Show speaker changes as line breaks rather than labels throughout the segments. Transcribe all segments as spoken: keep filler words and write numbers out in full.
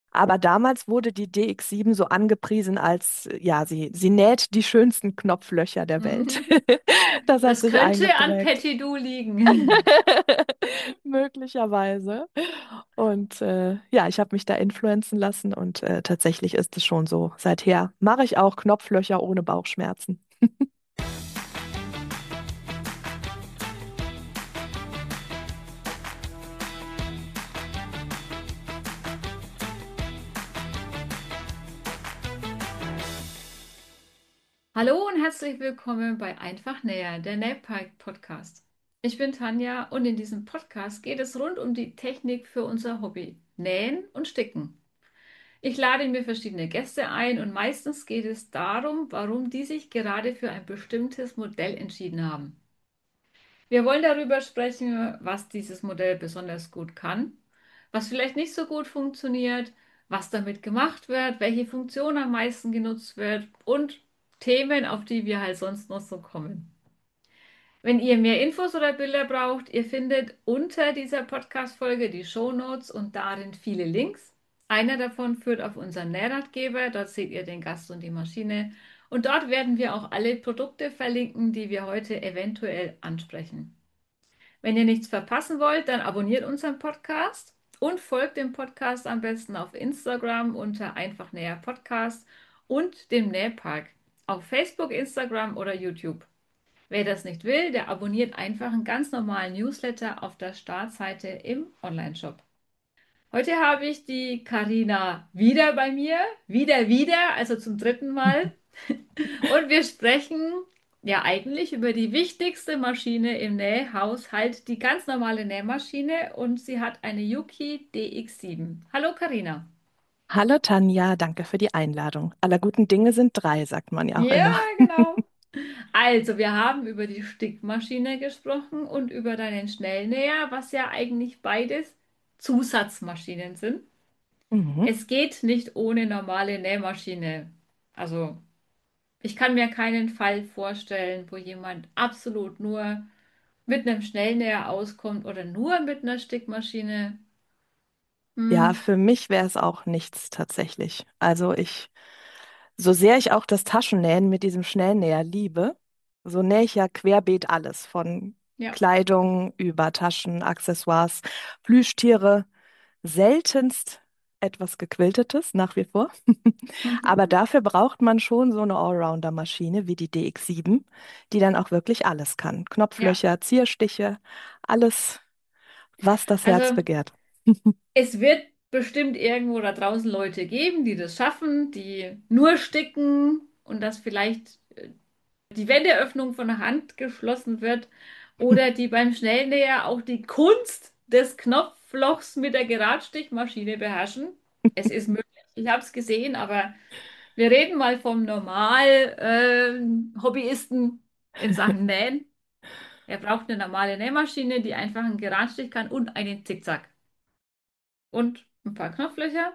Aber damals wurde die D X sieben so angepriesen als, äh, ja, sie, sie näht die schönsten Knopflöcher der Welt. Das hat
Das
sich
könnte an
eingeprägt.
Patty Du liegen.
Möglicherweise. Und äh, ja, ich habe mich da influenzen lassen und äh, tatsächlich ist es schon so. Seither mache ich auch Knopflöcher ohne Bauchschmerzen.
Hallo und herzlich willkommen bei Einfach Näher, der Nähpark Podcast. Ich bin Tanja und in diesem Podcast geht es rund um die Technik für unser Hobby, Nähen und Sticken. Ich lade mir verschiedene Gäste ein und meistens geht es darum, warum die sich gerade für ein bestimmtes Modell entschieden haben. Wir wollen darüber sprechen, was dieses Modell besonders gut kann, was vielleicht nicht so gut funktioniert, was damit gemacht wird, welche Funktion am meisten genutzt wird und Themen, auf die wir halt sonst noch so kommen. Wenn ihr mehr Infos oder Bilder braucht, ihr findet unter dieser Podcast-Folge die Shownotes und darin viele Links. Einer davon führt auf unseren Nähratgeber, dort seht ihr den Gast und die Maschine. Und dort werden wir auch alle Produkte verlinken, die wir heute eventuell ansprechen. Wenn ihr nichts verpassen wollt, dann abonniert unseren Podcast und folgt dem Podcast am besten auf Instagram unter Einfach Näher Podcast und dem Nähpark auf Facebook, Instagram oder YouTube. Wer das nicht will, der abonniert einfach einen ganz normalen Newsletter auf der Startseite im Onlineshop. Heute habe ich die Karina wieder bei mir, wieder, wieder, also zum dritten Mal. Und wir sprechen ja eigentlich über die wichtigste Maschine im Nähhaushalt, die ganz normale Nähmaschine. Und sie hat eine Juki D X sieben. Hallo Karina.
Hallo Tanja, danke für die Einladung. Aller guten Dinge sind drei, sagt man ja auch
Ja,
immer.
genau. Also, wir haben über die Stickmaschine gesprochen und über deinen Schnellnäher, was ja eigentlich beides Zusatzmaschinen sind.
Mhm.
Es geht nicht ohne normale Nähmaschine. Also, ich kann mir keinen Fall vorstellen, wo jemand absolut nur mit einem Schnellnäher auskommt oder nur mit einer Stickmaschine.
Ja,
Hm,
für mich wäre es auch nichts tatsächlich. Also ich, so sehr ich auch das Taschennähen mit diesem Schnellnäher liebe, so nähe ich ja querbeet alles, von
ja.
Kleidung über Taschen, Accessoires, Plüschtiere, seltenst etwas Gequiltetes, nach wie vor. Aber dafür braucht man schon so eine Allrounder-Maschine wie die D X sieben, die dann auch wirklich alles kann.
Ja,
Knopflöcher, Zierstiche, alles, was das Herz
also
begehrt.
es wird bestimmt irgendwo da draußen Leute geben, die das schaffen, die nur sticken und dass vielleicht äh, die Wendeöffnung von der Hand geschlossen wird oder die beim Schnellnäher auch die Kunst des Knopflochs mit der Geradstichmaschine beherrschen. Es ist möglich, ich habe es gesehen, aber wir reden mal vom Normal-Hobbyisten in Sachen Nähen. Er braucht eine normale Nähmaschine, die einfach einen Geradstich kann und einen Zickzack. Und ein paar Knopflöcher.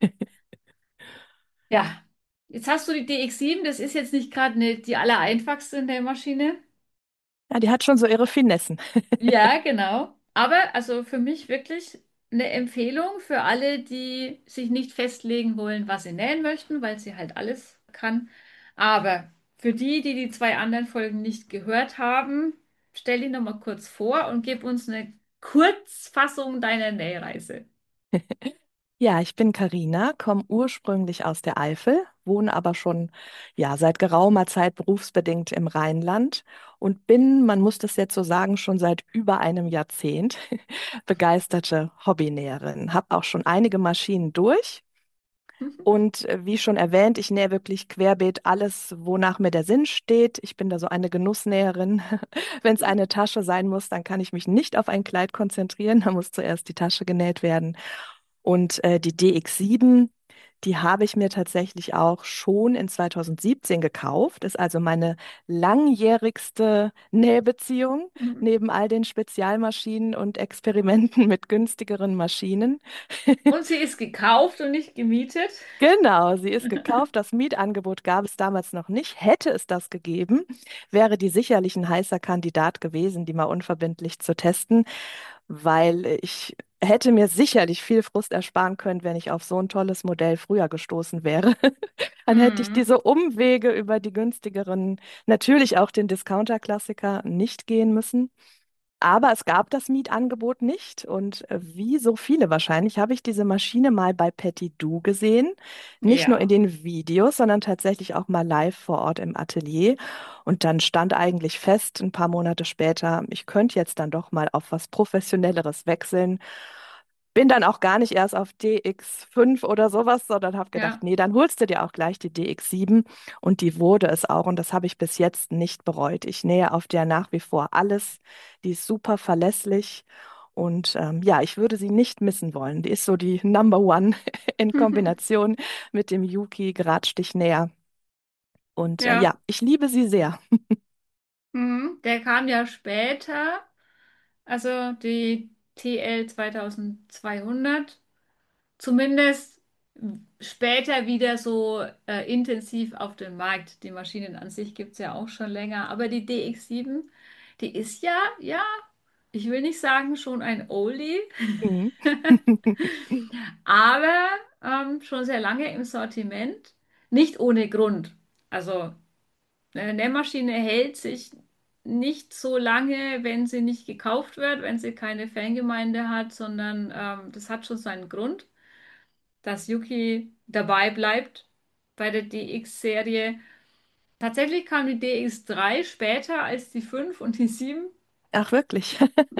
Ja, jetzt hast du die D X sieben, das ist jetzt nicht gerade eine, die allereinfachste Nähmaschine.
Ja, die hat schon so ihre Finessen.
Ja, genau. Aber also für mich wirklich eine Empfehlung für alle, die sich nicht festlegen wollen, was sie nähen möchten, weil sie halt alles kann. Aber für die, die die zwei anderen Folgen nicht gehört haben, stell dich noch mal kurz vor und gib uns eine Kurzfassung deiner Nähreise.
Ja, ich bin Karina, komme ursprünglich aus der Eifel, wohne aber schon ja seit geraumer Zeit berufsbedingt im Rheinland und bin, man muss das jetzt so sagen, schon seit über einem Jahrzehnt begeisterte Hobbynäherin. Habe auch schon einige Maschinen durch und äh, wie schon erwähnt, ich nähe wirklich querbeet alles, wonach mir der Sinn steht. Ich bin da so eine Genussnäherin. Wenn es eine Tasche sein muss, dann kann ich mich nicht auf ein Kleid konzentrieren, da muss zuerst die Tasche genäht werden. Und äh, die D X sieben, die habe ich mir tatsächlich auch schon in zweitausendsiebzehn gekauft. Ist also meine langjährigste Nähbeziehung neben all den Spezialmaschinen und Experimenten mit günstigeren Maschinen.
Und sie ist gekauft und nicht gemietet.
Genau, sie ist gekauft. Das Mietangebot gab es damals noch nicht. Hätte es das gegeben, wäre die sicherlich ein heißer Kandidat gewesen, die mal unverbindlich zu testen. weil ich hätte mir sicherlich viel Frust ersparen können, wenn ich auf so ein tolles Modell früher gestoßen wäre. Dann hätte ich
Mhm.
diese Umwege über die günstigeren, natürlich auch den Discounter-Klassiker nicht gehen müssen. Aber es gab das Mietangebot nicht und äh, wie so viele wahrscheinlich habe ich diese Maschine mal bei Patty Do gesehen. Nicht nur in
Ja,
den Videos, sondern tatsächlich auch mal live vor Ort im Atelier. Und dann stand eigentlich fest, ein paar Monate später, ich könnte jetzt dann doch mal auf was Professionelleres wechseln. Bin dann auch gar nicht erst auf D X fünf oder sowas, sondern habe gedacht,
ja,
nee, dann holst du dir auch gleich die D X sieben. Und die wurde es auch. Und das habe ich bis jetzt nicht bereut. Ich nähe auf der nach wie vor alles. Die ist super verlässlich. Und ähm, ja, ich würde sie nicht missen wollen. Die ist so die Number One in Kombination mit dem Yuki Gradstich-Näher. Und äh,
ja.
ja, ich liebe sie sehr.
Mhm. Der kam ja später, also die T L zweitausendzweihundert, zumindest später wieder so äh, intensiv auf den Markt. Die Maschinen an sich gibt es ja auch schon länger, aber die D X sieben, die ist ja, ja, ich will nicht sagen schon ein Oldie,
Mhm.
aber ähm, schon sehr lange im Sortiment, nicht ohne Grund. Also eine Nähmaschine hält sich nicht so lange, wenn sie nicht gekauft wird, wenn sie keine Fangemeinde hat, sondern ähm, das hat schon seinen Grund, dass Yuki dabei bleibt bei der D X-Serie. Tatsächlich kam die D X drei später als die fünf und die sieben.
Ach, wirklich?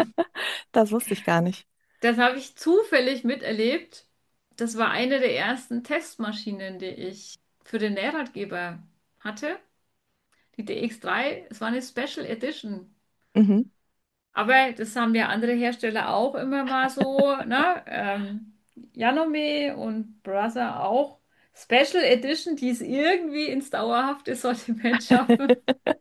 Das wusste ich gar nicht.
Das habe ich zufällig miterlebt. Das war eine der ersten Testmaschinen, die ich für den Nähratgeber hatte. Die D X drei, es war eine Special Edition.
Mhm.
Aber das haben ja andere Hersteller auch immer mal so, ne? Ähm, Janome und Brother auch. Special Edition, die es irgendwie ins dauerhafte Sortiment schaffen.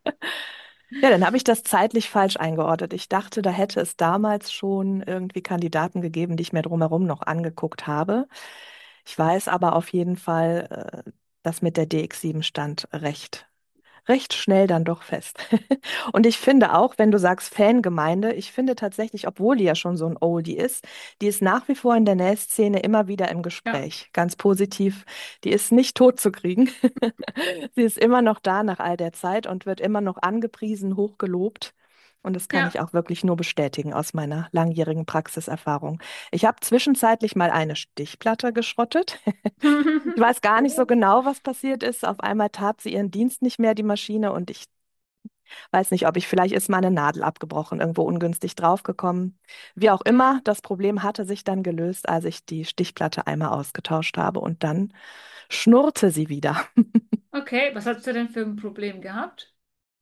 Ja, dann habe ich das zeitlich falsch eingeordnet. Ich dachte, da hätte es damals schon irgendwie Kandidaten gegeben, die ich mir drumherum noch angeguckt habe. Ich weiß aber auf jeden Fall, äh, das mit der D X sieben stand recht, recht schnell dann doch fest. Und ich finde auch, wenn du sagst Fangemeinde, ich finde tatsächlich, obwohl die ja schon so ein Oldie ist, die ist nach wie vor in der Nähszene immer wieder im
Ja,
Gespräch. Ganz positiv. Die ist nicht tot zu kriegen. Sie ist immer noch da nach all der Zeit und wird immer noch angepriesen, hochgelobt. Und das kann ich
ja.
auch wirklich nur bestätigen aus meiner langjährigen Praxiserfahrung. Ich habe zwischenzeitlich mal eine Stichplatte geschrottet. Ich weiß gar nicht so
Oh,
genau, was passiert ist. Auf einmal tat sie ihren Dienst nicht mehr, die Maschine, und ich weiß nicht, ob ich, vielleicht ist meine Nadel abgebrochen, irgendwo ungünstig draufgekommen. Wie auch immer,
hm.
das Problem hatte sich dann gelöst, als ich die Stichplatte einmal ausgetauscht habe und dann schnurrte sie wieder.
Okay, was hast du denn für ein Problem gehabt?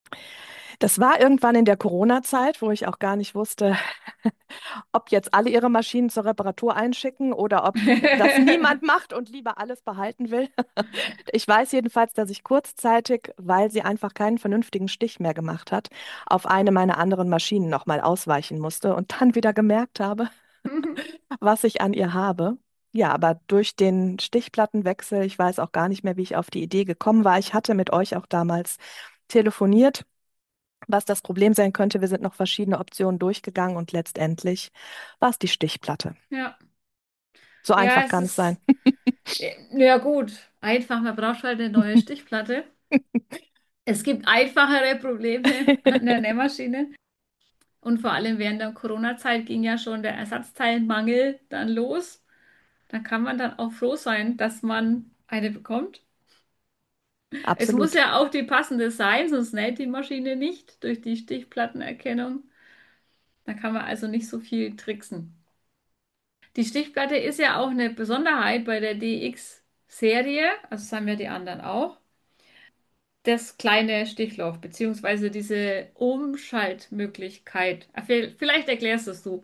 Das war irgendwann in der Corona-Zeit, wo ich auch gar nicht wusste, ob jetzt alle ihre Maschinen zur Reparatur einschicken oder ob das niemand macht und lieber alles behalten will. Ich weiß jedenfalls, dass ich kurzzeitig, weil sie einfach keinen vernünftigen Stich mehr gemacht hat, auf eine meiner anderen Maschinen nochmal ausweichen musste und dann wieder gemerkt habe, was ich an ihr habe. Ja, aber durch den Stichplattenwechsel, ich weiß auch gar nicht mehr, wie ich auf die Idee gekommen war. Ich hatte mit euch auch damals telefoniert, was das Problem sein könnte. Wir sind noch verschiedene Optionen durchgegangen und letztendlich war es die Stichplatte.
Ja,
So
ja,
einfach
es
kann es sein.
ist, äh, ja gut, einfach, man braucht halt eine neue Stichplatte. Es gibt einfachere Probleme an der Nähmaschine. Und vor allem während der Corona-Zeit ging ja schon der Ersatzteilmangel dann los. Da kann man dann auch froh sein, dass man eine bekommt. Es muss
Absolut.
ja auch die passende sein, sonst näht die Maschine nicht durch die Stichplattenerkennung. Da kann man also nicht so viel tricksen. Die Stichplatte ist ja auch eine Besonderheit bei der D X-Serie, also das haben ja die anderen auch. Das kleine Stichloch, beziehungsweise diese Umschaltmöglichkeit. Ah, vi- Vielleicht erklärst es du.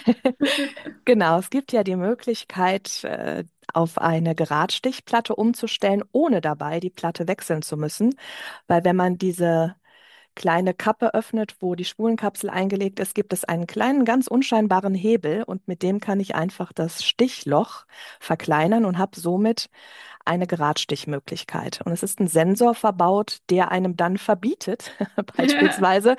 Genau, es gibt ja die Möglichkeit, äh, auf eine Geradstichplatte umzustellen, ohne dabei die Platte wechseln zu müssen. Weil wenn man diese kleine Kappe öffnet, wo die Spulenkapsel eingelegt ist, gibt es einen kleinen, ganz unscheinbaren Hebel und mit dem kann ich einfach das Stichloch verkleinern und habe somit eine Geradstichmöglichkeit. Und es ist ein Sensor verbaut, der einem dann verbietet, beispielsweise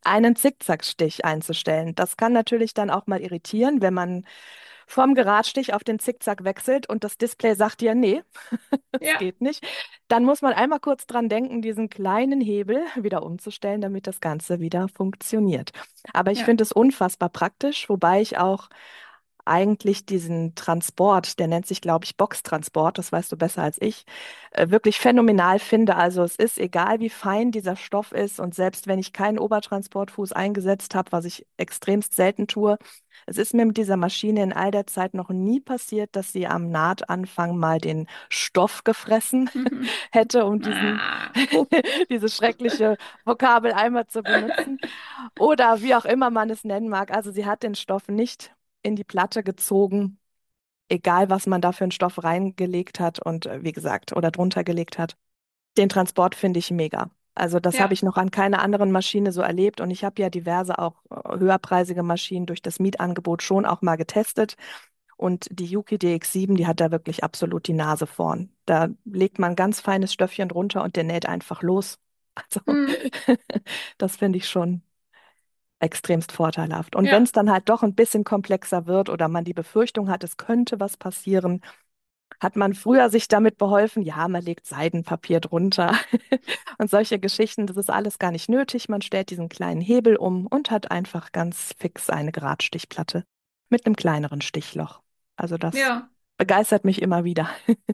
einen Zickzackstich einzustellen. Das kann natürlich dann auch mal irritieren, wenn man vom Geradstich auf den Zickzack wechselt und das Display sagt dir, nee, das
Ja,
geht nicht. Dann muss man einmal kurz dran denken, diesen kleinen Hebel wieder umzustellen, damit das Ganze wieder funktioniert. Aber ich
ja.
finde es unfassbar praktisch, wobei ich auch eigentlich diesen Transport, der nennt sich, glaube ich, Boxtransport, das weißt du besser als ich, äh, wirklich phänomenal finde. Also es ist egal, wie fein dieser Stoff ist und selbst wenn ich keinen Obertransportfuß eingesetzt habe, was ich extremst selten tue, es ist mir mit dieser Maschine in all der Zeit noch nie passiert, dass sie am Nahtanfang mal den Stoff gefressen hätte, um diesen,
Ah.
dieses schreckliche Vokabel einmal zu benutzen. Oder wie auch immer man es nennen mag. Also sie hat den Stoff nicht in die Platte gezogen, egal was man da für einen Stoff reingelegt hat und äh, wie gesagt, oder drunter gelegt hat. Den Transport finde ich mega. Also das habe
Ja.
ich noch an keiner anderen Maschine so erlebt und ich habe ja diverse auch äh, höherpreisige Maschinen durch das Mietangebot schon auch mal getestet. Und die Juki D X sieben, die hat da wirklich absolut die Nase vorn. Da legt man ein ganz feines Stöffchen drunter und der näht einfach los. Also
Hm.
das finde ich schon extremst vorteilhaft. Und wenn
Ja.
es dann halt doch ein bisschen komplexer wird oder man die Befürchtung hat, es könnte was passieren, hat man früher sich damit beholfen, ja, man legt Seidenpapier drunter und solche Geschichten. Das ist alles gar nicht nötig. Man stellt diesen kleinen Hebel um und hat einfach ganz fix eine Geradstichplatte mit einem kleineren Stichloch. Also das
Ja.
begeistert mich immer wieder.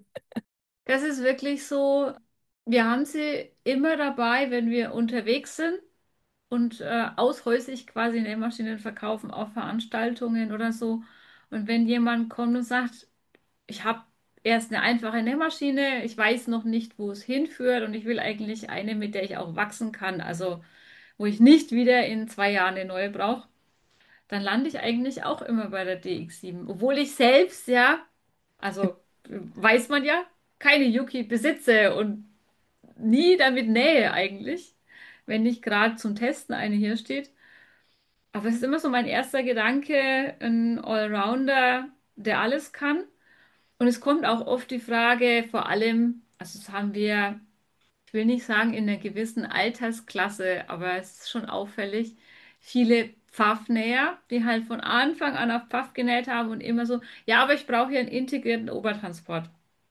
Das ist wirklich so. Wir haben sie immer dabei, wenn wir unterwegs sind und äh, aushäusig quasi Nähmaschinen verkaufen auf Veranstaltungen oder so. Und wenn jemand kommt und sagt, ich habe erst eine einfache Nähmaschine, ich weiß noch nicht, wo es hinführt und ich will eigentlich eine, mit der ich auch wachsen kann, also wo ich nicht wieder in zwei Jahren eine neue brauche, dann lande ich eigentlich auch immer bei der D X sieben. Obwohl ich selbst ja, also äh, weiß man ja, keine Yuki besitze und nie damit nähe eigentlich, wenn nicht gerade zum Testen eine hier steht. Aber es ist immer so mein erster Gedanke, ein Allrounder, der alles kann. Und es kommt auch oft die Frage, vor allem, also das haben wir, ich will nicht sagen in einer gewissen Altersklasse, aber es ist schon auffällig, viele Pfaffnäher, die halt von Anfang an auf Pfaff genäht haben und immer so, ja, aber ich brauche hier einen integrierten Obertransport.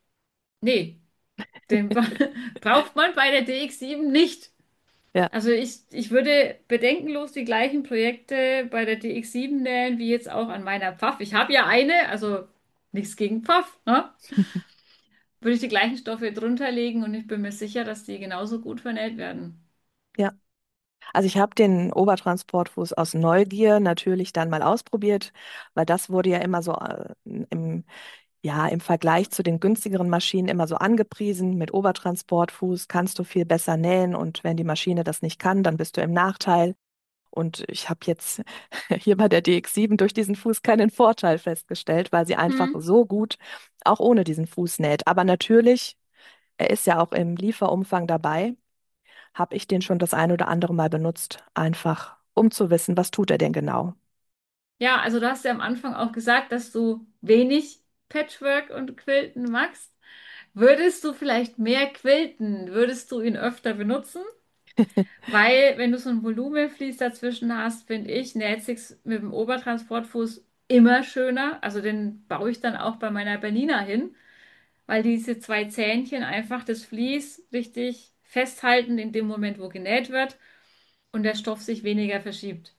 Nee, den bra- braucht man bei der D X sieben nicht.
Ja.
Also ich, ich würde bedenkenlos die gleichen Projekte bei der D X sieben nähen, wie jetzt auch an meiner Pfaff. Ich habe ja eine, also nichts gegen Pfaff, ne? Würde ich die gleichen Stoffe drunter legen und ich bin mir sicher, dass die genauso gut vernäht werden.
Ja. Also ich habe den Obertransportfuß aus Neugier natürlich dann mal ausprobiert, weil das wurde ja immer so äh, im, ja, im Vergleich zu den günstigeren Maschinen immer so angepriesen. Mit Obertransportfuß kannst du viel besser nähen und wenn die Maschine das nicht kann, dann bist du im Nachteil. Und ich habe jetzt hier bei der D X sieben durch diesen Fuß keinen Vorteil festgestellt, weil sie einfach
Hm.
so gut auch ohne diesen Fuß näht. Aber natürlich, er ist ja auch im Lieferumfang dabei, habe ich den schon das ein oder andere Mal benutzt, einfach um zu wissen, was tut er denn genau.
Ja, also du hast ja am Anfang auch gesagt, dass du wenig Patchwork und Quilten magst. Würdest du vielleicht mehr quilten? Würdest du ihn öfter benutzen? Weil, wenn du so ein Volumenvlies dazwischen hast, finde ich, näht sich's mit dem Obertransportfuß immer schöner. Also den baue ich dann auch bei meiner Bernina hin, weil diese zwei Zähnchen einfach das Vlies richtig festhalten in dem Moment, wo genäht wird und der Stoff sich weniger verschiebt.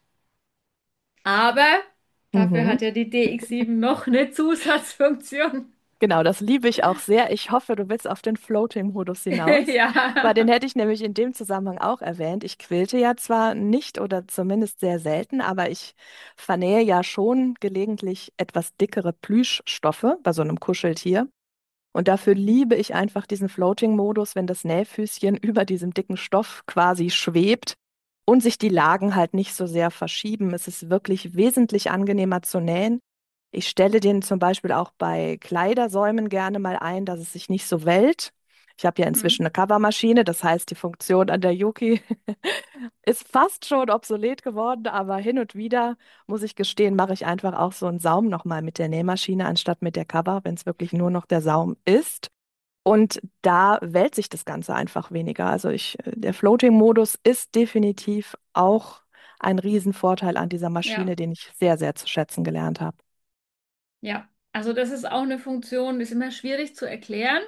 Aber dafür
Mhm.
hat ja die D X sieben noch eine Zusatzfunktion.
Genau, das liebe ich auch sehr. Ich hoffe, du willst auf den Floating-Modus hinaus, weil den
Ja.
hätte ich nämlich in dem Zusammenhang auch erwähnt. Ich quilte ja zwar nicht oder zumindest sehr selten, aber ich vernähe ja schon gelegentlich etwas dickere Plüschstoffe bei so einem Kuscheltier. Und dafür liebe ich einfach diesen Floating-Modus, wenn das Nähfüßchen über diesem dicken Stoff quasi schwebt und sich die Lagen halt nicht so sehr verschieben. Es ist wirklich wesentlich angenehmer zu nähen. Ich stelle den zum Beispiel auch bei Kleidersäumen gerne mal ein, dass es sich nicht so wellt. Ich habe ja
Hm.
inzwischen eine Covermaschine, das heißt, die Funktion an der Yuki ist fast schon obsolet geworden, aber hin und wieder, muss ich gestehen, mache ich einfach auch so einen Saum nochmal mit der Nähmaschine anstatt mit der Cover, wenn es wirklich nur noch der Saum ist. Und da wählt sich das Ganze einfach weniger. Also ich, äh, der Floating-Modus ist definitiv auch ein Riesenvorteil an dieser
Ja,
Maschine, den ich sehr, sehr zu schätzen gelernt habe.
ja. Also das ist auch eine Funktion, die ist immer schwierig zu erklären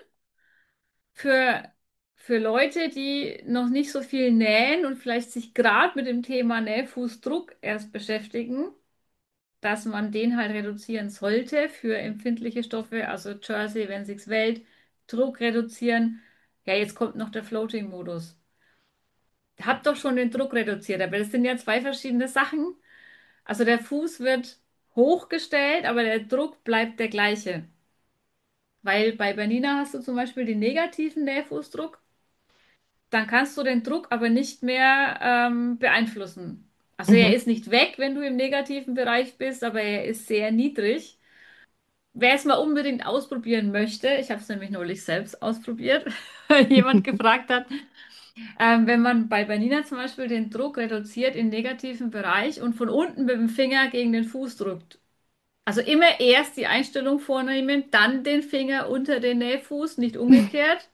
für, für Leute, die noch nicht so viel nähen und vielleicht sich gerade mit dem Thema Nähfußdruck erst beschäftigen, dass man den halt reduzieren sollte für empfindliche Stoffe, also Jersey, wenn sich's wählt, Druck reduzieren. Ja, jetzt kommt noch der Floating-Modus. Habt doch schon den Druck reduziert, aber das sind ja zwei verschiedene Sachen. Also der Fuß wird hochgestellt, aber der Druck bleibt der gleiche. Weil bei Bernina hast du zum Beispiel den negativen Nähfußdruck, dann kannst du den Druck aber nicht mehr ähm, beeinflussen. Also er
Mhm.
ist nicht weg, wenn du im negativen Bereich bist, aber er ist sehr niedrig. Wer es mal unbedingt ausprobieren möchte, ich habe es nämlich neulich selbst ausprobiert, weil jemand gefragt hat, ähm, wenn man bei Bernina zum Beispiel den Druck reduziert im negativen Bereich und von unten mit dem Finger gegen den Fuß drückt. Also immer erst die Einstellung vornehmen, dann den Finger unter den Nähfuß, nicht umgekehrt.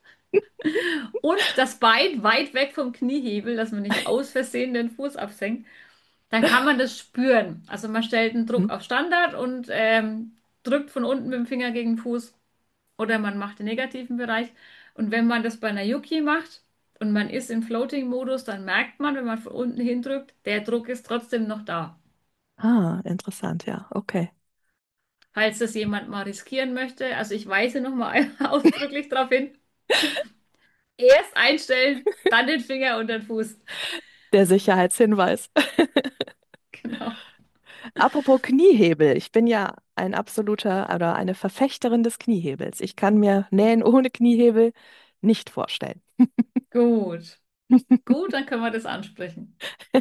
Und das Bein weit weg vom Kniehebel, dass man nicht aus Versehen den Fuß absenkt. Dann kann man das spüren. Also man stellt einen Druck
Mhm.
auf Standard und ähm, drückt von unten mit dem Finger gegen den Fuß oder man macht den negativen Bereich. Und wenn man das bei einer Yuki macht und man ist im Floating-Modus, dann merkt man, wenn man von unten hindrückt, der Druck ist trotzdem noch da.
Ah, interessant, ja, okay.
Falls das jemand mal riskieren möchte, also ich weise nochmal ausdrücklich darauf hin, erst einstellen, dann den Finger und den Fuß.
Der Sicherheitshinweis.
Genau.
Apropos Kniehebel, ich bin ja ein absoluter oder eine Verfechterin des Kniehebels. Ich kann mir Nähen ohne Kniehebel nicht vorstellen.
Gut. Gut, dann können wir das ansprechen.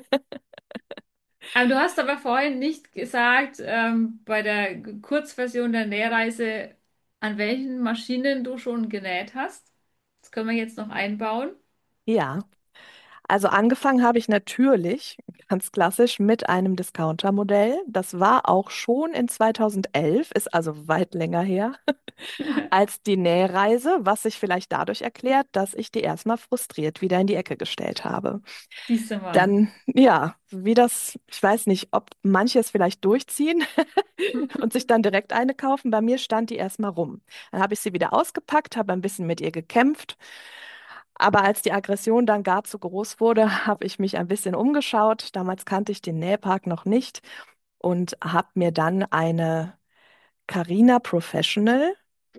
Ähm, du hast aber vorhin nicht gesagt, ähm, bei der Kurzversion der Nähreise, an welchen Maschinen du schon genäht hast. Das können wir jetzt noch einbauen.
Ja, also angefangen habe ich natürlich ganz klassisch mit einem Discounter-Modell. Das war auch schon in zweitausendelf, ist also weit länger her als die Nähreise, was sich vielleicht dadurch erklärt, dass ich die erstmal frustriert wieder in die Ecke gestellt habe.
Siehst du mal.
Dann, ja, wie das, ich weiß nicht, ob manche es vielleicht durchziehen und sich dann direkt eine kaufen. Bei mir stand die erstmal rum. Dann habe ich sie wieder ausgepackt, habe ein bisschen mit ihr gekämpft. Aber als die Aggression dann gar zu groß wurde, habe ich mich ein bisschen umgeschaut. Damals kannte ich den Nähpark noch nicht und habe mir dann eine Carina Professional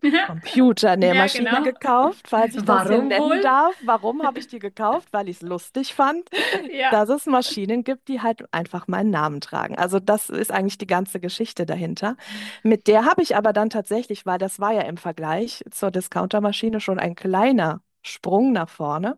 Ja,
Computernähmaschine
genau.
gekauft, falls ich das hier
Warum
nennen
wohl?
darf. Warum habe ich die gekauft? Weil ich es lustig fand,
Ja.
dass es Maschinen gibt, die halt einfach meinen Namen tragen. Also das ist eigentlich die ganze Geschichte dahinter. Mit der habe ich aber dann tatsächlich, weil das war ja im Vergleich zur Discountermaschine schon ein kleiner Sprung nach vorne.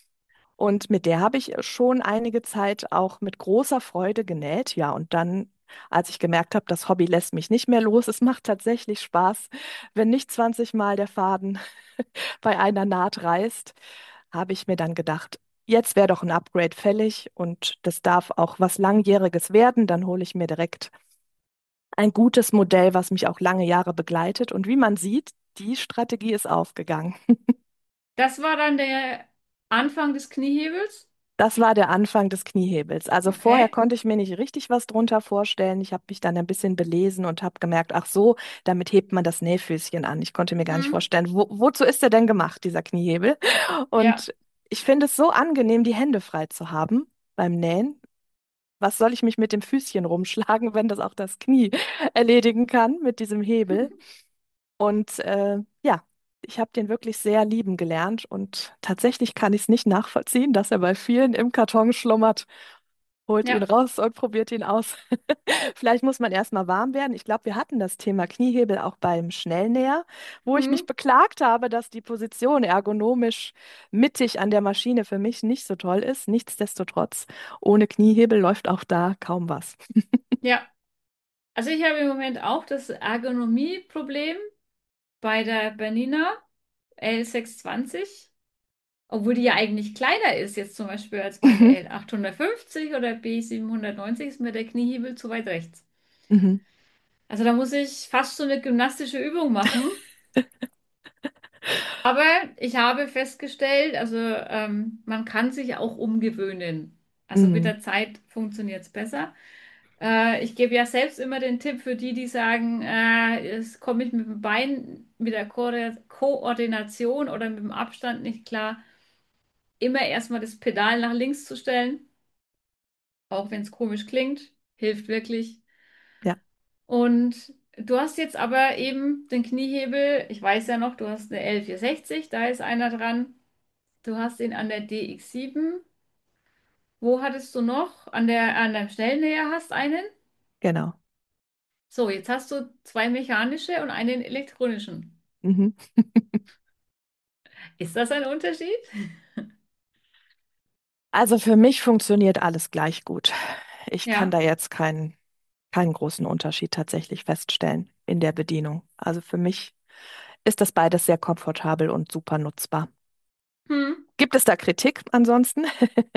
Und mit der habe ich schon einige Zeit auch mit großer Freude genäht. Ja, und dann, als ich gemerkt habe, das Hobby lässt mich nicht mehr los, es macht tatsächlich Spaß, wenn nicht zwanzig Mal der Faden bei einer Naht reißt, habe ich mir dann gedacht, jetzt wäre doch ein Upgrade fällig und das darf auch was Langjähriges werden. Dann hole ich mir direkt ein gutes Modell, was mich auch lange Jahre begleitet. Und wie man sieht, die Strategie ist aufgegangen.
Das war dann der Anfang des Kniehebels.
Das war der Anfang des Kniehebels. Also vorher
Okay.
konnte ich mir nicht richtig was drunter vorstellen. Ich habe mich dann ein bisschen belesen und habe gemerkt, ach so, damit hebt man das Nähfüßchen an. Ich konnte mir gar nicht
Hm.
vorstellen, wo, wozu ist der denn gemacht, dieser Kniehebel?
Ja.
Und ich finde es so angenehm, die Hände frei zu haben beim Nähen. Was soll ich mich mit dem Füßchen rumschlagen, wenn das auch das Knie erledigen kann mit diesem Hebel? Und äh, ja, ich habe den wirklich sehr lieben gelernt und tatsächlich kann ich es nicht nachvollziehen, dass er bei vielen im Karton schlummert. Holt ihn
Ja.
raus und probiert ihn aus. Vielleicht muss man erstmal warm werden. Ich glaube, wir hatten das Thema Kniehebel auch beim Schnellnäher, wo ich
Hm.
mich beklagt habe, dass die Position ergonomisch mittig an der Maschine für mich nicht so toll ist. Nichtsdestotrotz, ohne Kniehebel läuft auch da kaum was.
Ja. Also ich habe im Moment auch das Ergonomieproblem bei der Bernina L sechshundertzwanzig. Obwohl die ja eigentlich kleiner ist, jetzt zum Beispiel als meine
Mhm.
L achthundertfünfzig oder B siebenhundertneunzig ist mir der Kniehebel zu weit rechts.
Mhm.
Also da muss ich fast so eine gymnastische Übung machen. Aber ich habe festgestellt, also ähm, man kann sich auch umgewöhnen. Also mit
Mhm.
der Zeit funktioniert es besser. Äh, ich gebe ja selbst immer den Tipp für die, die sagen, äh, es komme ich mit dem Bein, mit der Ko Koordination oder mit dem Abstand nicht klar, immer erstmal das Pedal nach links zu stellen, auch wenn es komisch klingt, hilft wirklich.
Ja,
Und du hast jetzt aber eben den Kniehebel, ich weiß ja noch, du hast eine L vierhundertsechzig, da ist einer dran. Du hast ihn an der D X sieben. Wo hattest du noch? An der, an deinem Schnellnäher hast einen?
genau.
So, jetzt hast du zwei mechanische und einen elektronischen.
Mhm.
Ist das ein Unterschied?
Also für mich funktioniert alles gleich gut. Ich kann
Ja.
da jetzt keinen, keinen großen Unterschied tatsächlich feststellen in der Bedienung. Also für mich ist das beides sehr komfortabel und super nutzbar.
Hm.
Gibt es da Kritik ansonsten?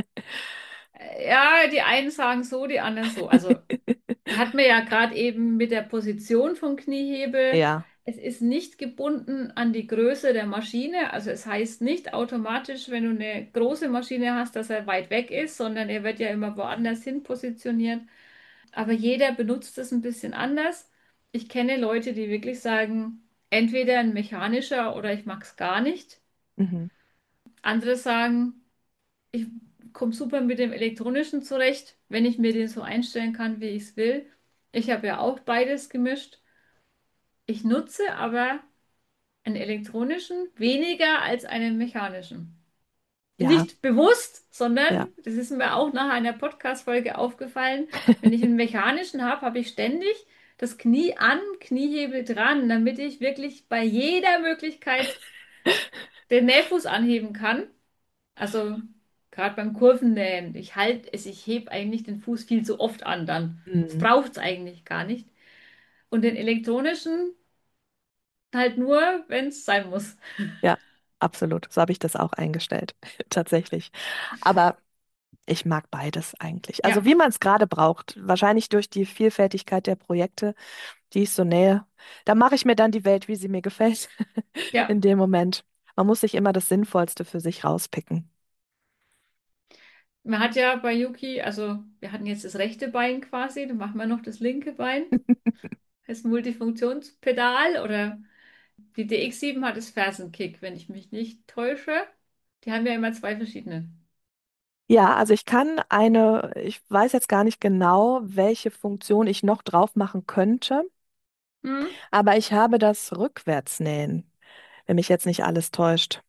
Ja, die einen sagen so, die anderen so. Also hat man ja gerade eben mit der Position vom Kniehebel.
Ja.
Es ist nicht gebunden an die Größe der Maschine. Also es heißt nicht automatisch, wenn du eine große Maschine hast, dass er weit weg ist, sondern er wird ja immer woanders hin positioniert. Aber jeder benutzt es ein bisschen anders. Ich kenne Leute, die wirklich sagen, entweder ein mechanischer oder ich mag es gar nicht.
Mhm.
Andere sagen, ich komme super mit dem elektronischen zurecht, wenn ich mir den so einstellen kann, wie ich es will. Ich habe ja auch beides gemischt. Ich nutze aber einen elektronischen weniger als einen mechanischen.
Ja,
Nicht bewusst, sondern
ja.
das ist mir auch nach einer Podcast-Folge aufgefallen. Wenn ich einen mechanischen habe, habe ich ständig das Knie an, Kniehebel dran, damit ich wirklich bei jeder Möglichkeit den Nähfuß anheben kann. Also gerade beim Kurvennähen, ich halte es, ich hebe eigentlich den Fuß viel zu oft an dann. Das
Mhm.
braucht es eigentlich gar nicht. Und den elektronischen halt nur, wenn es sein muss.
Ja, absolut. So habe ich das auch eingestellt, tatsächlich. Aber ich mag beides eigentlich. Also
Ja,
wie man es gerade braucht. Wahrscheinlich durch die Vielfältigkeit der Projekte, die ich so nähe. Da mache ich mir dann die Welt, wie sie mir gefällt,
ja.
in dem Moment. Man muss sich immer das Sinnvollste für sich rauspicken.
Man hat ja bei Yuki, also wir hatten jetzt das rechte Bein quasi, dann machen wir noch das linke Bein. Das Multifunktionspedal oder die D X sieben hat das Fersenkick, wenn ich mich nicht täusche. Die haben ja immer zwei verschiedene.
Ja, also ich kann eine, ich weiß jetzt gar nicht genau, welche Funktion ich noch drauf machen könnte,
Hm?
aber ich habe das Rückwärtsnähen, wenn mich jetzt nicht alles täuscht.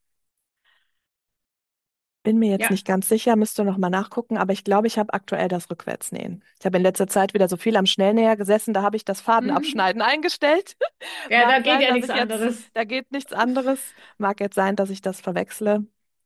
Bin mir jetzt
Ja.
nicht ganz sicher, müsste noch mal nachgucken, aber ich glaube, ich habe aktuell das Rückwärtsnähen. Ich habe in letzter Zeit wieder so viel am Schnellnäher gesessen, da habe ich das
Hm.
Fadenabschneiden eingestellt.
Ja, da
Mag
geht
sein,
ja
dass
nichts
ich jetzt,
anderes.
da geht nichts anderes. Mag jetzt sein, dass ich das verwechsle.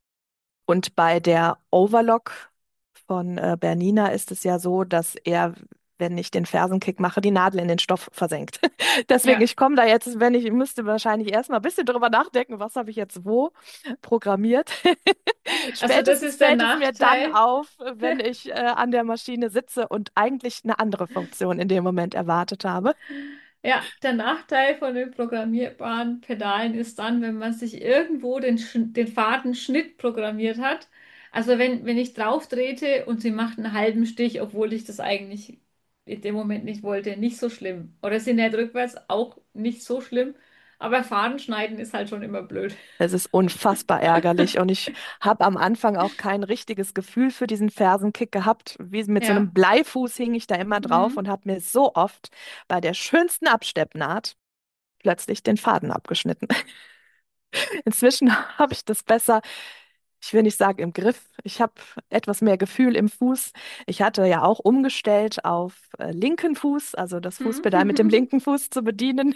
Und bei der Overlock von äh, Bernina ist es ja so, dass er, wenn ich den Fersenkick mache, die Nadel in den Stoff versenkt. Deswegen,
Ja.
ich komme da jetzt, wenn ich, müsste wahrscheinlich erstmal ein bisschen drüber nachdenken, was habe ich jetzt wo programmiert.
Also das
Spätestens
ist der
fällt es mir dann
Nachteil.
auf, wenn ich äh, an der Maschine sitze und eigentlich eine andere Funktion in dem Moment erwartet habe.
Ja, der Nachteil von den programmierbaren Pedalen ist dann, wenn man sich irgendwo den, Sch- den Fadenschnitt programmiert hat. Also wenn, wenn ich drauf trete und sie macht einen halben Stich, obwohl ich das eigentlich in dem Moment nicht wollte, nicht so schlimm. Oder sie näht rückwärts auch nicht so schlimm. Aber Faden schneiden ist halt schon immer blöd.
Es ist unfassbar ärgerlich und ich habe am Anfang auch kein richtiges Gefühl für diesen Fersenkick gehabt. Wie mit so einem
Ja.
Bleifuß hing ich da immer drauf
Mhm.
und habe mir so oft bei der schönsten Absteppnaht plötzlich den Faden abgeschnitten. Inzwischen habe ich das besser, ich will nicht sagen im Griff. Ich habe etwas mehr Gefühl im Fuß. Ich hatte ja auch umgestellt auf äh, linken Fuß, also das Fußpedal mit dem
Mhm.
linken Fuß zu bedienen.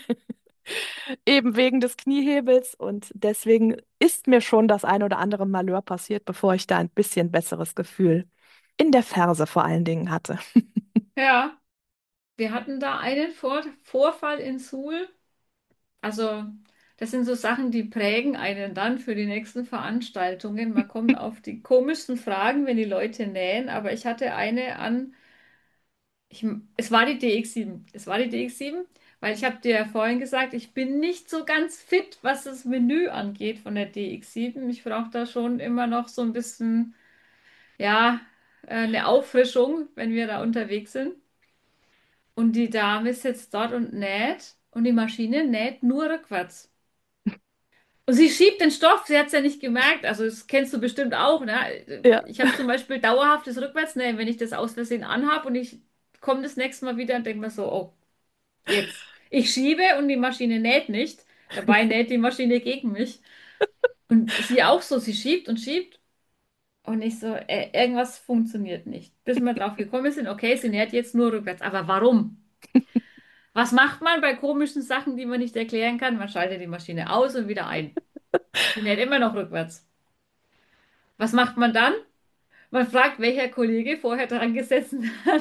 Eben wegen des Kniehebels und deswegen ist mir schon das ein oder andere Malheur passiert, bevor ich da ein bisschen besseres Gefühl in der Ferse vor allen Dingen hatte.
Ja, wir hatten da einen Vor Vorfall in Suhl. Also, das sind so Sachen, die prägen einen dann für die nächsten Veranstaltungen. Man kommt auf die komischsten Fragen, wenn die Leute nähen, aber ich hatte eine an, ich, es war die D X sieben. Es war die D X sieben, weil ich habe dir ja vorhin gesagt, ich bin nicht so ganz fit, was das Menü angeht von der D X sieben. Ich brauche da schon immer noch so ein bisschen, ja. äh, eine Auffrischung, wenn wir da unterwegs sind. Und die Dame sitzt dort und näht und die Maschine näht nur rückwärts. Und sie schiebt den Stoff, sie hat es ja nicht gemerkt. Also das kennst du bestimmt auch, ne?
Ja,
Ich habe zum Beispiel dauerhaftes Rückwärtsnähen, wenn ich das aus Versehen anhab und ich komme das nächste Mal wieder und denke mir so, oh, jetzt. Ich schiebe und die Maschine näht nicht. Dabei näht die Maschine gegen mich. Und sie auch so, sie schiebt und schiebt. Und ich so, äh, irgendwas funktioniert nicht. Bis wir drauf gekommen sind, okay, sie näht jetzt nur rückwärts. Aber warum? Was macht man bei komischen Sachen, die man nicht erklären kann? Man schaltet die Maschine aus und wieder ein. Sie näht immer noch rückwärts. Was macht man dann? Man fragt, welcher Kollege vorher dran gesessen hat.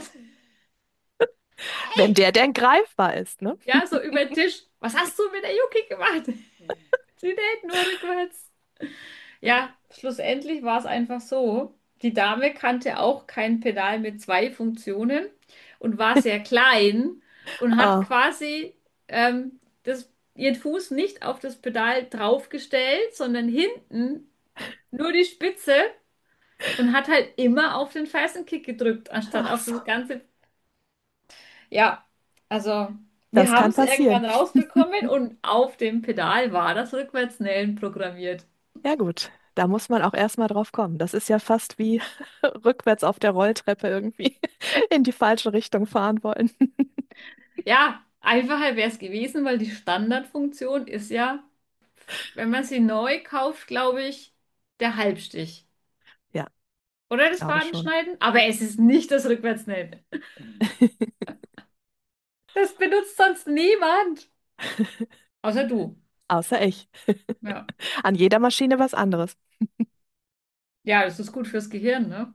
wenn der denn greifbar ist, ne?
Ja, so über den Tisch. Was hast du mit der Yuki gemacht? Sie näht nur rückwärts. Ja, schlussendlich war es einfach so. Die Dame kannte auch kein Pedal mit zwei Funktionen und war sehr klein und hat
Ah,
quasi ähm, das, ihren Fuß nicht auf das Pedal draufgestellt, sondern hinten nur die Spitze und hat halt immer auf den Fersenkick gedrückt, anstatt
ach
auf
so,
das ganze. Ja, also wir
das
haben
kann
es
passieren.
irgendwann rausbekommen und auf dem Pedal war das Rückwärtsnellen programmiert.
Ja gut, da muss man auch erstmal drauf kommen. Das ist ja fast wie rückwärts auf der Rolltreppe irgendwie in die falsche Richtung fahren wollen.
Ja, einfacher wäre es gewesen, weil die Standardfunktion ist ja, wenn man sie neu kauft, glaube ich, der Halbstich.
Ja,
Oder
ich
das
glaube schon.
Fadenschneiden, aber es ist nicht das Rückwärtsnähen. Das benutzt sonst niemand. Außer du.
Außer ich.
Ja.
An jeder Maschine was anderes.
Ja, das ist gut fürs Gehirn, ne?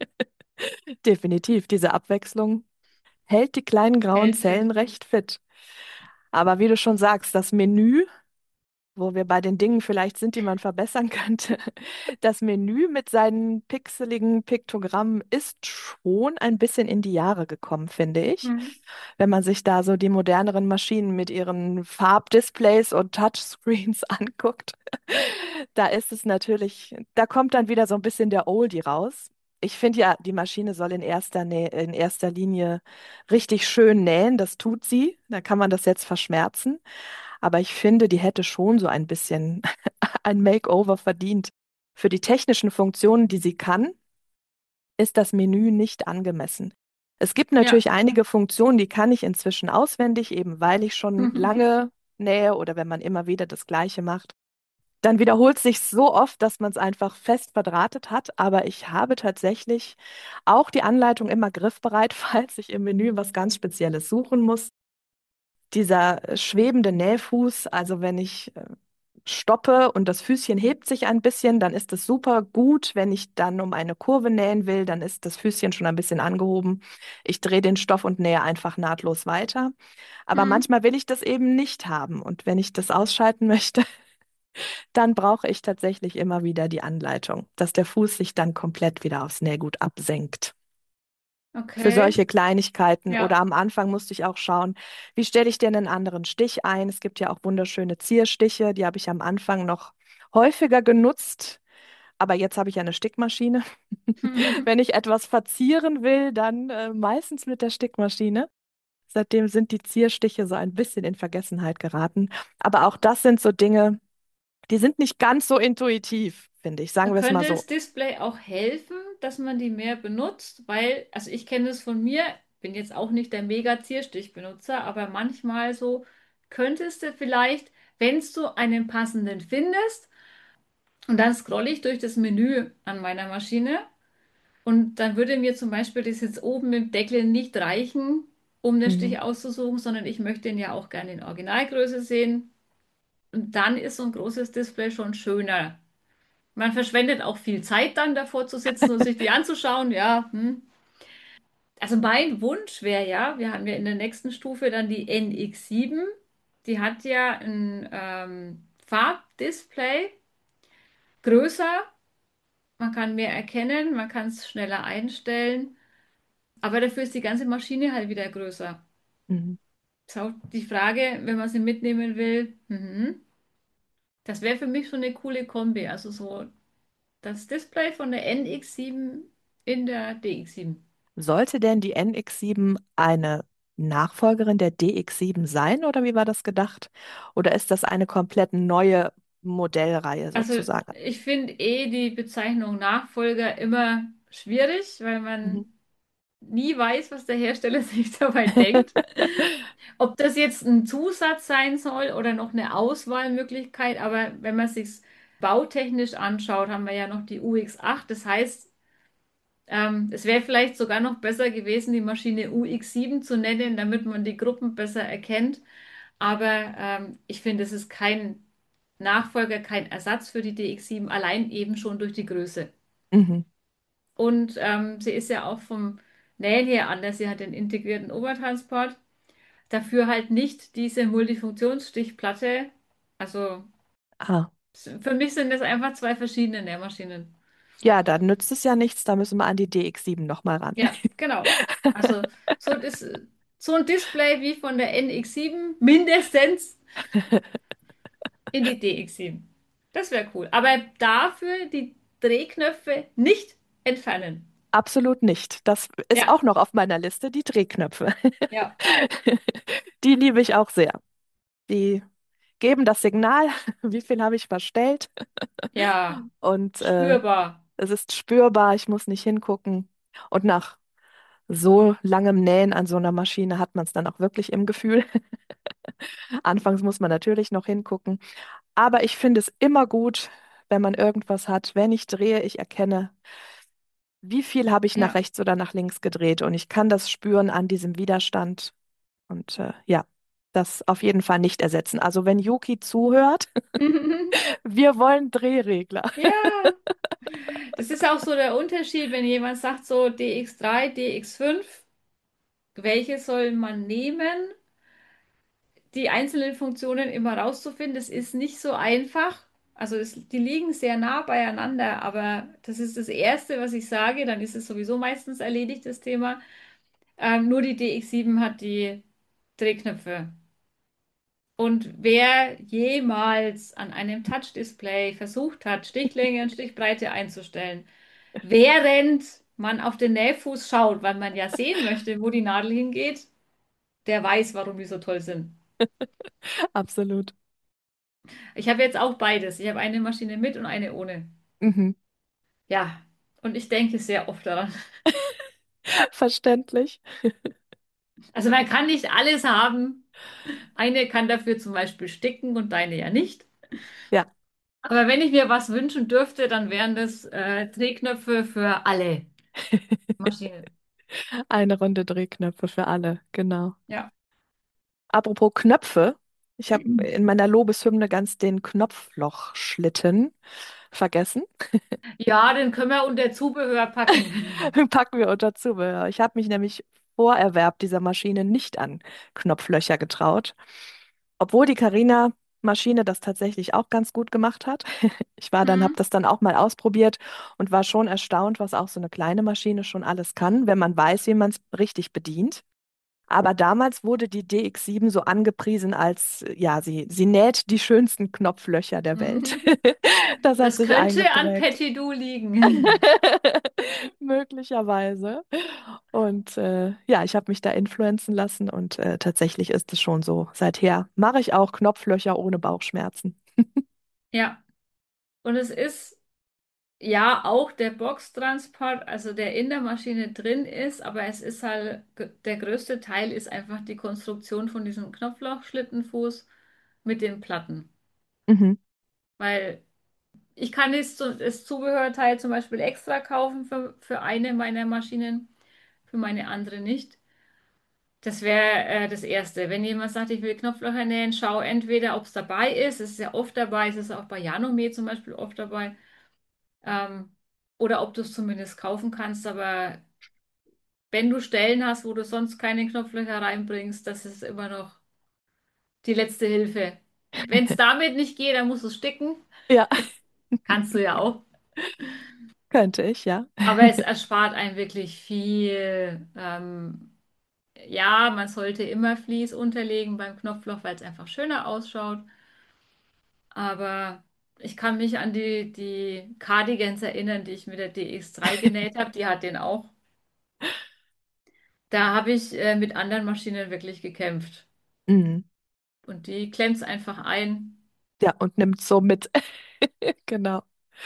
Definitiv. Diese Abwechslung hält die kleinen grauen
Hält fit.
Zellen recht fit. Aber wie du schon sagst, das Menü, wo wir bei den Dingen vielleicht sind, die man verbessern könnte, das Menü mit seinen pixeligen Piktogrammen ist schon ein bisschen in die Jahre gekommen, finde ich.
Hm.
Wenn man sich da so die moderneren Maschinen mit ihren Farbdisplays und Touchscreens anguckt, da ist es natürlich, da kommt dann wieder so ein bisschen der Oldie raus. Ich finde ja, die Maschine soll in erster, Nä in erster Linie richtig schön nähen, das tut sie. Da kann man das jetzt verschmerzen. Aber ich finde, die hätte schon so ein bisschen ein Makeover verdient. Für die technischen Funktionen, die sie kann, ist das Menü nicht angemessen. Es gibt
Ja.
natürlich einige Funktionen, die kann ich inzwischen auswendig, eben weil ich schon lange nähe oder wenn man immer wieder das Gleiche macht. Dann wiederholt sich so oft, dass man es einfach fest verdrahtet hat. Aber ich habe tatsächlich auch die Anleitung immer griffbereit, falls ich im Menü was ganz Spezielles suchen muss. Dieser äh, schwebende Nähfuß, also wenn ich äh, stoppe und das Füßchen hebt sich ein bisschen, dann ist es super gut. Wenn ich dann um eine Kurve nähen will, dann ist das Füßchen schon ein bisschen angehoben. Ich drehe den Stoff und nähe einfach nahtlos weiter. Aber
Hm.
manchmal will ich das eben nicht haben. Und wenn ich das ausschalten möchte, dann brauche ich tatsächlich immer wieder die Anleitung, dass der Fuß sich dann komplett wieder aufs Nähgut absenkt. Für
Okay.
solche Kleinigkeiten oder
Ja.
am Anfang musste ich auch schauen, wie stelle ich denn einen anderen Stich ein? Es gibt ja auch wunderschöne Zierstiche, die habe ich am Anfang noch häufiger genutzt, aber jetzt habe ich ja eine Stickmaschine. Wenn ich etwas verzieren will, dann äh, meistens mit der Stickmaschine. Seitdem sind die Zierstiche so ein bisschen in Vergessenheit geraten. Aber auch das sind so Dinge, die sind nicht ganz so intuitiv, finde ich. Sagen wir es mal
Könnte
so.
das Display auch helfen, dass man die mehr benutzt? Weil, also ich kenne das von mir, bin jetzt auch nicht der Mega-Zierstichbenutzer, aber manchmal so könntest du vielleicht, wenn du einen passenden findest, und dann scrolle ich durch das Menü an meiner Maschine und dann würde mir zum Beispiel das jetzt oben im Deckel nicht reichen, um den
Mhm.
Stich auszusuchen, sondern ich möchte ihn ja auch gerne in Originalgröße sehen. Und dann ist so ein großes Display schon schöner. Man verschwendet auch viel Zeit dann davor zu sitzen und sich die anzuschauen. Ja, hm. Also mein Wunsch wäre ja, wir haben ja in der nächsten Stufe dann die N X sieben. Die hat ja ein ähm, Farbdisplay, größer, man kann mehr erkennen, man kann es schneller einstellen, aber dafür ist die ganze Maschine halt wieder größer.
Mhm.
Ist auch die Frage, wenn man sie mitnehmen will, mhm. Das wäre für mich schon eine coole Kombi. Also so das Display von der N X sieben in der D X sieben.
Sollte denn die N X sieben eine Nachfolgerin der D X sieben sein oder wie war das gedacht? Oder ist das eine komplett neue Modellreihe
Also
sozusagen?
ich finde eh die Bezeichnung Nachfolger immer schwierig, weil
Mhm.
man nie weiß, was der Hersteller sich dabei denkt. Ob das jetzt ein Zusatz sein soll oder noch eine Auswahlmöglichkeit, aber wenn man sich bautechnisch anschaut, haben wir ja noch die U X acht. Das heißt, ähm, es wäre vielleicht sogar noch besser gewesen, die Maschine U X sieben zu nennen, damit man die Gruppen besser erkennt. Aber ähm, ich finde, es ist kein Nachfolger, kein Ersatz für die D X sieben, allein eben schon durch die Größe.
Mhm.
Und ähm, sie ist ja auch vom Nähen her anders. Sie hat den integrierten Obertransport. Dafür halt nicht diese Multifunktionsstichplatte. Also
Ah,
s- für mich sind das einfach zwei verschiedene Nähmaschinen.
ja, dann nützt es ja nichts, da müssen wir an die D X sieben nochmal ran.
Ja, genau. Also so, das, so ein Display wie von der N X sieben mindestens in die D X sieben. Das wäre cool. Aber dafür die Drehknöpfe nicht entfernen.
Absolut nicht. Das ist
Ja,
auch noch auf meiner Liste, die Drehknöpfe.
ja,
Die liebe ich auch sehr. Die geben das Signal, wie viel habe ich verstellt
ja.
und äh,
Spürbar.
es ist spürbar, ich muss nicht hingucken. Und nach so langem Nähen an so einer Maschine hat man es dann auch wirklich im Gefühl. Anfangs muss man natürlich noch hingucken, aber ich finde es immer gut, wenn man irgendwas hat. Wenn ich drehe, ich erkenne, wie viel habe ich nach
Ja.
rechts oder nach links gedreht und ich kann das spüren an diesem Widerstand. Und äh, ja, das auf jeden Fall nicht ersetzen. Also wenn Yuki zuhört, wir wollen Drehregler.
Ja, das ist auch so der Unterschied, wenn jemand sagt so D X drei, D X fünf, welche soll man nehmen? Die einzelnen Funktionen immer rauszufinden, das ist nicht so einfach. Also es, die liegen sehr nah beieinander, aber das ist das Erste, was ich sage, dann ist es sowieso meistens erledigt, das Thema. Ähm, nur die D X sieben hat die Drehknöpfe. Und wer jemals an einem Touch-Display versucht hat, Stichlänge und Stichbreite einzustellen, während man auf den Nähfuß schaut, weil man ja sehen möchte, wo die Nadel hingeht, der weiß, warum die so toll sind.
Absolut.
Ich habe jetzt auch beides. Ich habe eine Maschine mit und eine ohne.
Mhm.
Ja, und ich denke sehr oft daran.
Verständlich.
Also man kann nicht alles haben. Eine kann dafür zum Beispiel sticken und deine ja nicht.
Ja,
Aber wenn ich mir was wünschen dürfte, dann wären das äh, Drehknöpfe für alle Maschinen.
eine Runde Drehknöpfe für alle, genau.
Ja.
Apropos Knöpfe, ich habe in meiner Lobeshymne ganz den Knopflochschlitten vergessen.
Ja, den können wir unter Zubehör packen.
Packen wir unter Zubehör. Ich habe mich nämlich vor Erwerb dieser Maschine nicht an Knopflöcher getraut, obwohl die Carina Maschine das tatsächlich auch ganz gut gemacht hat. Ich war dann, habe
Hm?
das dann auch mal ausprobiert und war schon erstaunt, was auch so eine kleine Maschine schon alles kann, wenn man weiß, wie man es richtig bedient. Aber damals wurde die D X sieben so angepriesen als, ja, sie, sie näht die schönsten Knopflöcher der Welt. Das hat
Das
sich
könnte an
eingeprägt.
Petit Du liegen.
Möglicherweise. Und äh, ja, ich habe mich da influenzen lassen und äh, tatsächlich ist es schon so. Seither mache ich auch Knopflöcher ohne Bauchschmerzen.
Ja, und es ist ja auch der Boxtransport, also der in der Maschine drin ist, aber es ist halt, g- der größte Teil ist einfach die Konstruktion von diesem Knopfloch-Schlittenfuß mit den Platten.
Mhm.
Weil ich kann das, zu- das Zubehörteil zum Beispiel extra kaufen für, für eine meiner Maschinen, für meine andere nicht. Das wäre äh, das Erste. Wenn jemand sagt, ich will Knopflöcher nähen, schau entweder, ob es dabei ist. Es ist ja oft dabei, es ist auch bei Janome zum Beispiel oft dabei. Ähm, oder ob du es zumindest kaufen kannst. Aber wenn du Stellen hast, wo du sonst keine Knopflöcher reinbringst, das ist immer noch die letzte Hilfe. Wenn es damit nicht geht, dann musst du es sticken.
Ja,
Kannst du ja auch.
könnte ich, ja.
Aber es erspart einem wirklich viel. Ähm, ja, man sollte immer Vlies unterlegen beim Knopfloch, weil es einfach schöner ausschaut. Aber Ich kann mich an die, die Cardigans erinnern, die ich mit der D X drei genäht habe. Die hat den auch. Da habe ich äh, mit anderen Maschinen wirklich gekämpft.
Mhm.
Und die klemmt es einfach ein.
Ja, und nimmt so mit. Genau.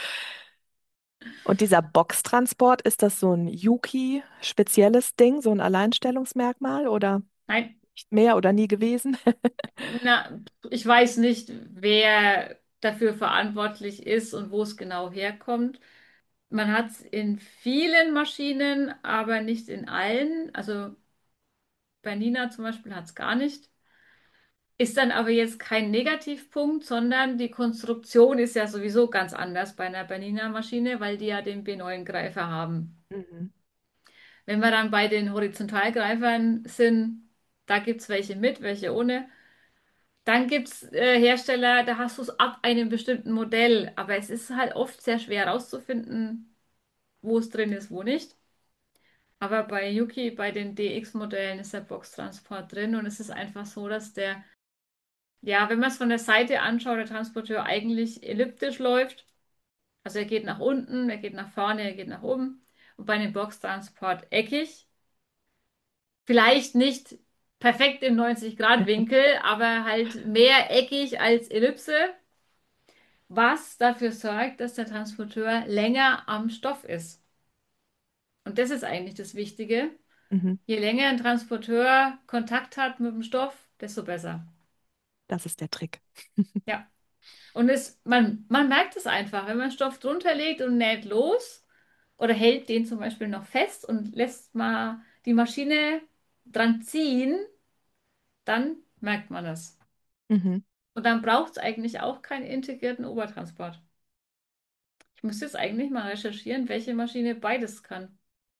Und dieser Boxtransport, ist das so ein Yuki-spezielles Ding, so ein Alleinstellungsmerkmal oder
Nein,
nicht mehr oder nie gewesen?
na, ich weiß nicht, wer dafür verantwortlich ist und wo es genau herkommt. Man hat es in vielen Maschinen, aber nicht in allen. Also bei Nina zum Beispiel hat es gar nicht. Ist dann aber jetzt kein Negativpunkt, sondern die Konstruktion ist ja sowieso ganz anders bei einer Bernina-Maschine, weil die ja den B neun Greifer haben.
Mhm.
Wenn wir dann bei den Horizontalgreifern sind, da gibt es welche mit, welche ohne. Dann gibt es äh, Hersteller, da hast du es ab einem bestimmten Modell, aber es ist halt oft sehr schwer herauszufinden, wo es drin ist, wo nicht. Aber bei Yuki, bei den D X-Modellen ist der Boxtransport drin und es ist einfach so, dass der, ja, wenn man es von der Seite anschaut, der Transporteur eigentlich elliptisch läuft. Also er geht nach unten, er geht nach vorne, er geht nach oben. Und bei dem Boxtransport eckig. Vielleicht nicht perfekt im neunzig-Grad-Winkel, aber halt mehr eckig als Ellipse, was dafür sorgt, dass der Transporteur länger am Stoff ist. Und das ist eigentlich das Wichtige.
Mhm.
Je länger ein Transporteur Kontakt hat mit dem Stoff, desto besser.
Das ist der Trick.
Ja. Und es, man, man merkt es einfach, wenn man Stoff drunter legt und näht los oder hält den zum Beispiel noch fest und lässt mal die Maschine dran ziehen, dann merkt man es.
Mhm.
Und dann braucht es eigentlich auch keinen integrierten Obertransport. Ich müsste jetzt eigentlich mal recherchieren, welche Maschine beides kann,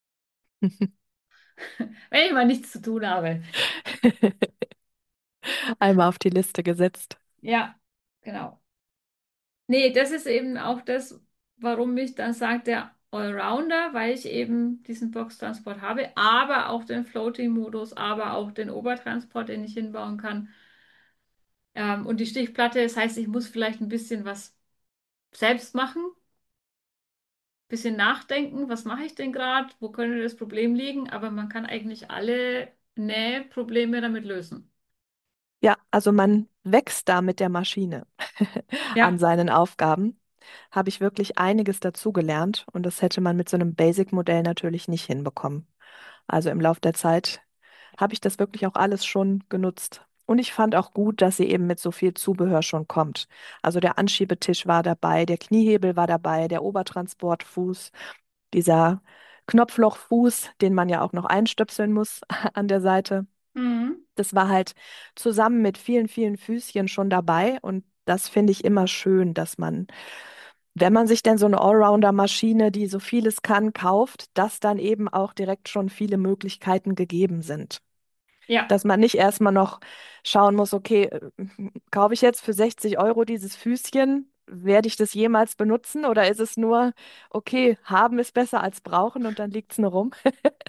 wenn ich mal nichts zu tun habe.
Einmal auf die Liste gesetzt.
Ja, genau. Nee, das ist eben auch das, warum ich dann sage, der Allrounder, weil ich eben diesen Boxtransport habe, aber auch den Floating-Modus, aber auch den Obertransport, den ich hinbauen kann. Ähm, und die Stichplatte, das heißt, ich muss vielleicht ein bisschen was selbst machen, bisschen nachdenken, was mache ich denn gerade, wo könnte das Problem liegen, aber man kann eigentlich alle Nähprobleme damit lösen.
Ja, also man wächst da mit der Maschine an
Ja.
seinen Aufgaben. Habe ich wirklich einiges dazugelernt und das hätte man mit so einem Basic-Modell natürlich nicht hinbekommen. Also im Lauf der Zeit habe ich das wirklich auch alles schon genutzt. Und ich fand auch gut, dass sie eben mit so viel Zubehör schon kommt. Also der Anschiebetisch war dabei, der Kniehebel war dabei, der Obertransportfuß, dieser Knopflochfuß, den man ja auch noch einstöpseln muss an der Seite.
Mhm.
Das war halt zusammen mit vielen, vielen Füßchen schon dabei. Und das finde ich immer schön, dass man, wenn man sich denn so eine Allrounder-Maschine, die so vieles kann, kauft, dass dann eben auch direkt schon viele Möglichkeiten gegeben sind.
Ja.
Dass man nicht erstmal noch schauen muss, okay, äh, kaufe ich jetzt für sechzig Euro dieses Füßchen? Werde ich das jemals benutzen? Oder ist es nur, okay, haben ist besser als brauchen und dann liegt es nur rum?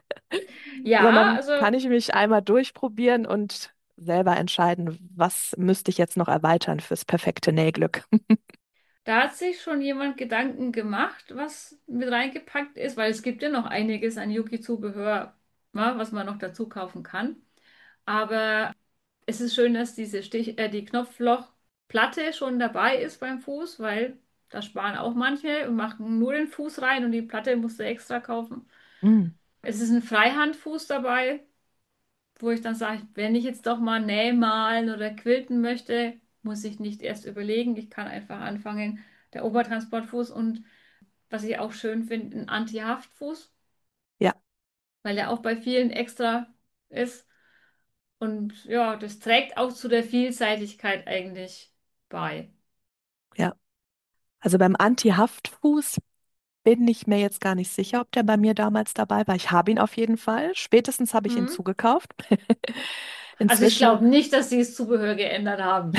Ja,
Sondern
also
kann ich mich einmal durchprobieren und selber entscheiden, was müsste ich jetzt noch erweitern fürs perfekte Nähglück.
da hat sich schon jemand Gedanken gemacht, was mit reingepackt ist, weil es gibt ja noch einiges an Yuki-Zubehör, ne, was man noch dazu kaufen kann. Aber es ist schön, dass diese Stich äh, die Knopflochplatte schon dabei ist beim Fuß, weil da sparen auch manche und machen nur den Fuß rein und die Platte musst du extra kaufen.
Mm,
Es ist ein Freihandfuß dabei, wo ich dann sage, wenn ich jetzt doch mal nähen, malen oder quilten möchte, muss ich nicht erst überlegen. Ich kann einfach anfangen. Der Obertransportfuß und was ich auch schön finde, ein Anti-Haftfuß,
ja,
weil der auch bei vielen extra ist. Und ja, das trägt auch zu der Vielseitigkeit eigentlich bei.
ja. Also beim Anti-Haftfuß bin ich mir jetzt gar nicht sicher, ob der bei mir damals dabei war. Ich habe ihn auf jeden Fall. Spätestens habe ich ihn
Hm?
zugekauft.
Also ich
Inzwischen.
glaube nicht, dass sie das Zubehör geändert haben.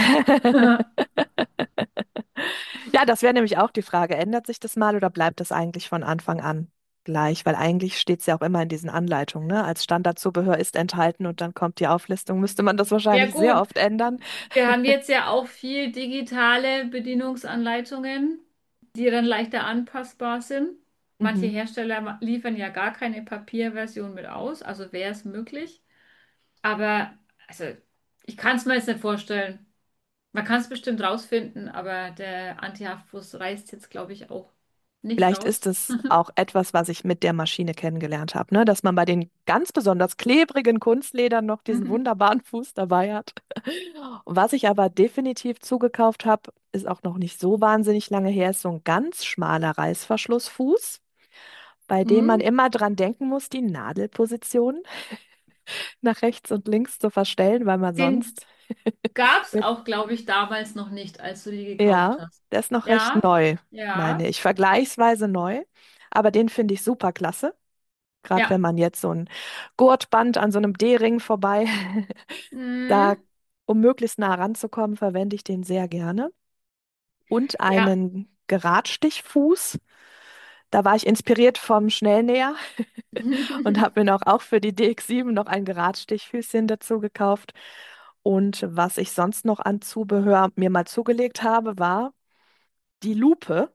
Ja, das wäre nämlich auch die Frage. Ändert sich das mal oder bleibt das eigentlich von Anfang an? gleich, weil eigentlich steht es ja auch immer in diesen Anleitungen, ne? Als Standardzubehör ist enthalten und dann kommt die Auflistung, müsste man das
Ja
wahrscheinlich sehr
gut,
oft ändern.
wir haben jetzt ja auch viel digitale Bedienungsanleitungen, die dann leichter anpassbar sind. Manche
Mhm.
Hersteller ma- liefern ja gar keine Papierversion mit aus, also wäre es möglich. Aber also, ich kann es mir jetzt nicht vorstellen. Man kann es bestimmt rausfinden, aber der Anti-Haftfuß reißt jetzt, glaube ich, auch nicht
Vielleicht ist
raus.
es auch etwas, was ich mit der Maschine kennengelernt habe, ne? Dass man bei den ganz besonders klebrigen Kunstledern noch diesen
Mhm.
wunderbaren Fuß dabei hat. Was ich aber definitiv zugekauft habe, ist auch noch nicht so wahnsinnig lange her, ist so ein ganz schmaler Reißverschlussfuß, bei dem man
Mhm.
immer dran denken muss, die Nadelposition nach rechts und links zu verstellen, weil man
Den
sonst
gab es
mit,
auch, glaube ich, damals noch nicht, als du die gekauft
ja,
hast.
der ist noch recht
Ja,
neu,
ja,
meine ich, vergleichsweise neu, aber den finde ich super klasse. Gerade wenn
ja.
man jetzt so ein Gurtband an so einem D-Ring vorbei, da,
Mhm.
um möglichst nah ranzukommen, verwende ich den sehr gerne. Und
Ja.
einen Geradstichfuß. Da war ich inspiriert vom Schnellnäher und habe mir noch auch für die D X sieben noch ein Geradstichfüßchen dazu gekauft. Und was ich sonst noch an Zubehör mir mal zugelegt habe, war die Lupe,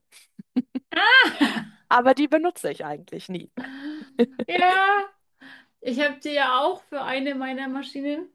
aber die benutze ich eigentlich nie.
Ja, ich habe die ja auch für eine meiner Maschinen,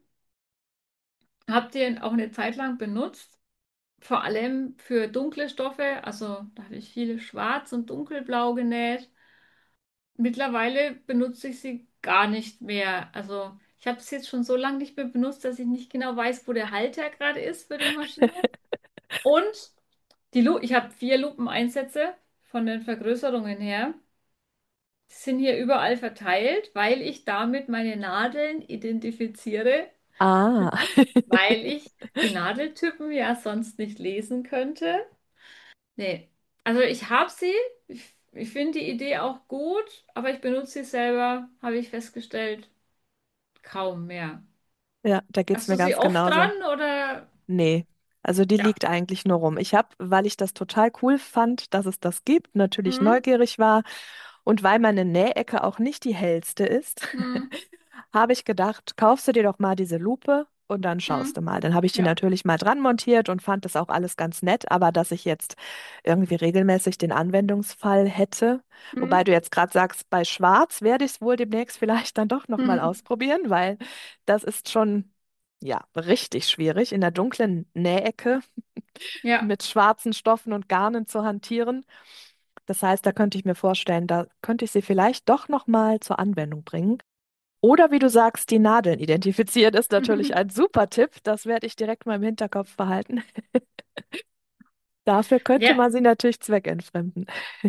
habe die auch eine Zeit lang benutzt. Vor allem für dunkle Stoffe, also da habe ich viele schwarz und dunkelblau genäht. Mittlerweile benutze ich sie gar nicht mehr. Also ich habe es jetzt schon so lange nicht mehr benutzt, dass ich nicht genau weiß, wo der Halter gerade ist für die Maschine. Und die Lu ich habe vier Lupeneinsätze von den Vergrößerungen her. Die sind hier überall verteilt, weil ich damit meine Nadeln identifiziere,
Ah,
weil ich die Nadeltypen ja sonst nicht lesen könnte. Nee, also ich habe sie. Ich, ich finde die Idee auch gut, aber ich benutze sie selber, habe ich festgestellt, kaum mehr.
ja, da geht's
Hast
mir
du sie
ganz
oft
genauso.
dran oder?
Nee, also die
Ja.
liegt eigentlich nur rum. Ich habe, weil ich das total cool fand, dass es das gibt, natürlich
Hm,
neugierig war und weil meine Nähecke auch nicht die hellste ist,
hm,
habe ich gedacht, kaufst du dir doch mal diese Lupe und dann schaust
hm.
du mal. Dann habe ich die
Ja.
natürlich mal dran montiert und fand das auch alles ganz nett, aber dass ich jetzt irgendwie regelmäßig den Anwendungsfall hätte,
Hm,
wobei du jetzt gerade sagst, bei Schwarz werde ich es wohl demnächst vielleicht dann doch nochmal
hm.
ausprobieren, weil das ist schon, ja, richtig schwierig, in der dunklen Nähecke
Ja.
mit schwarzen Stoffen und Garnen zu hantieren. Das heißt, da könnte ich mir vorstellen, da könnte ich sie vielleicht doch nochmal zur Anwendung bringen. Oder wie du sagst, die Nadeln identifizieren ist natürlich ein super Tipp. Das werde ich direkt mal im Hinterkopf behalten. Dafür könnte
Ja.
man sie natürlich zweckentfremden.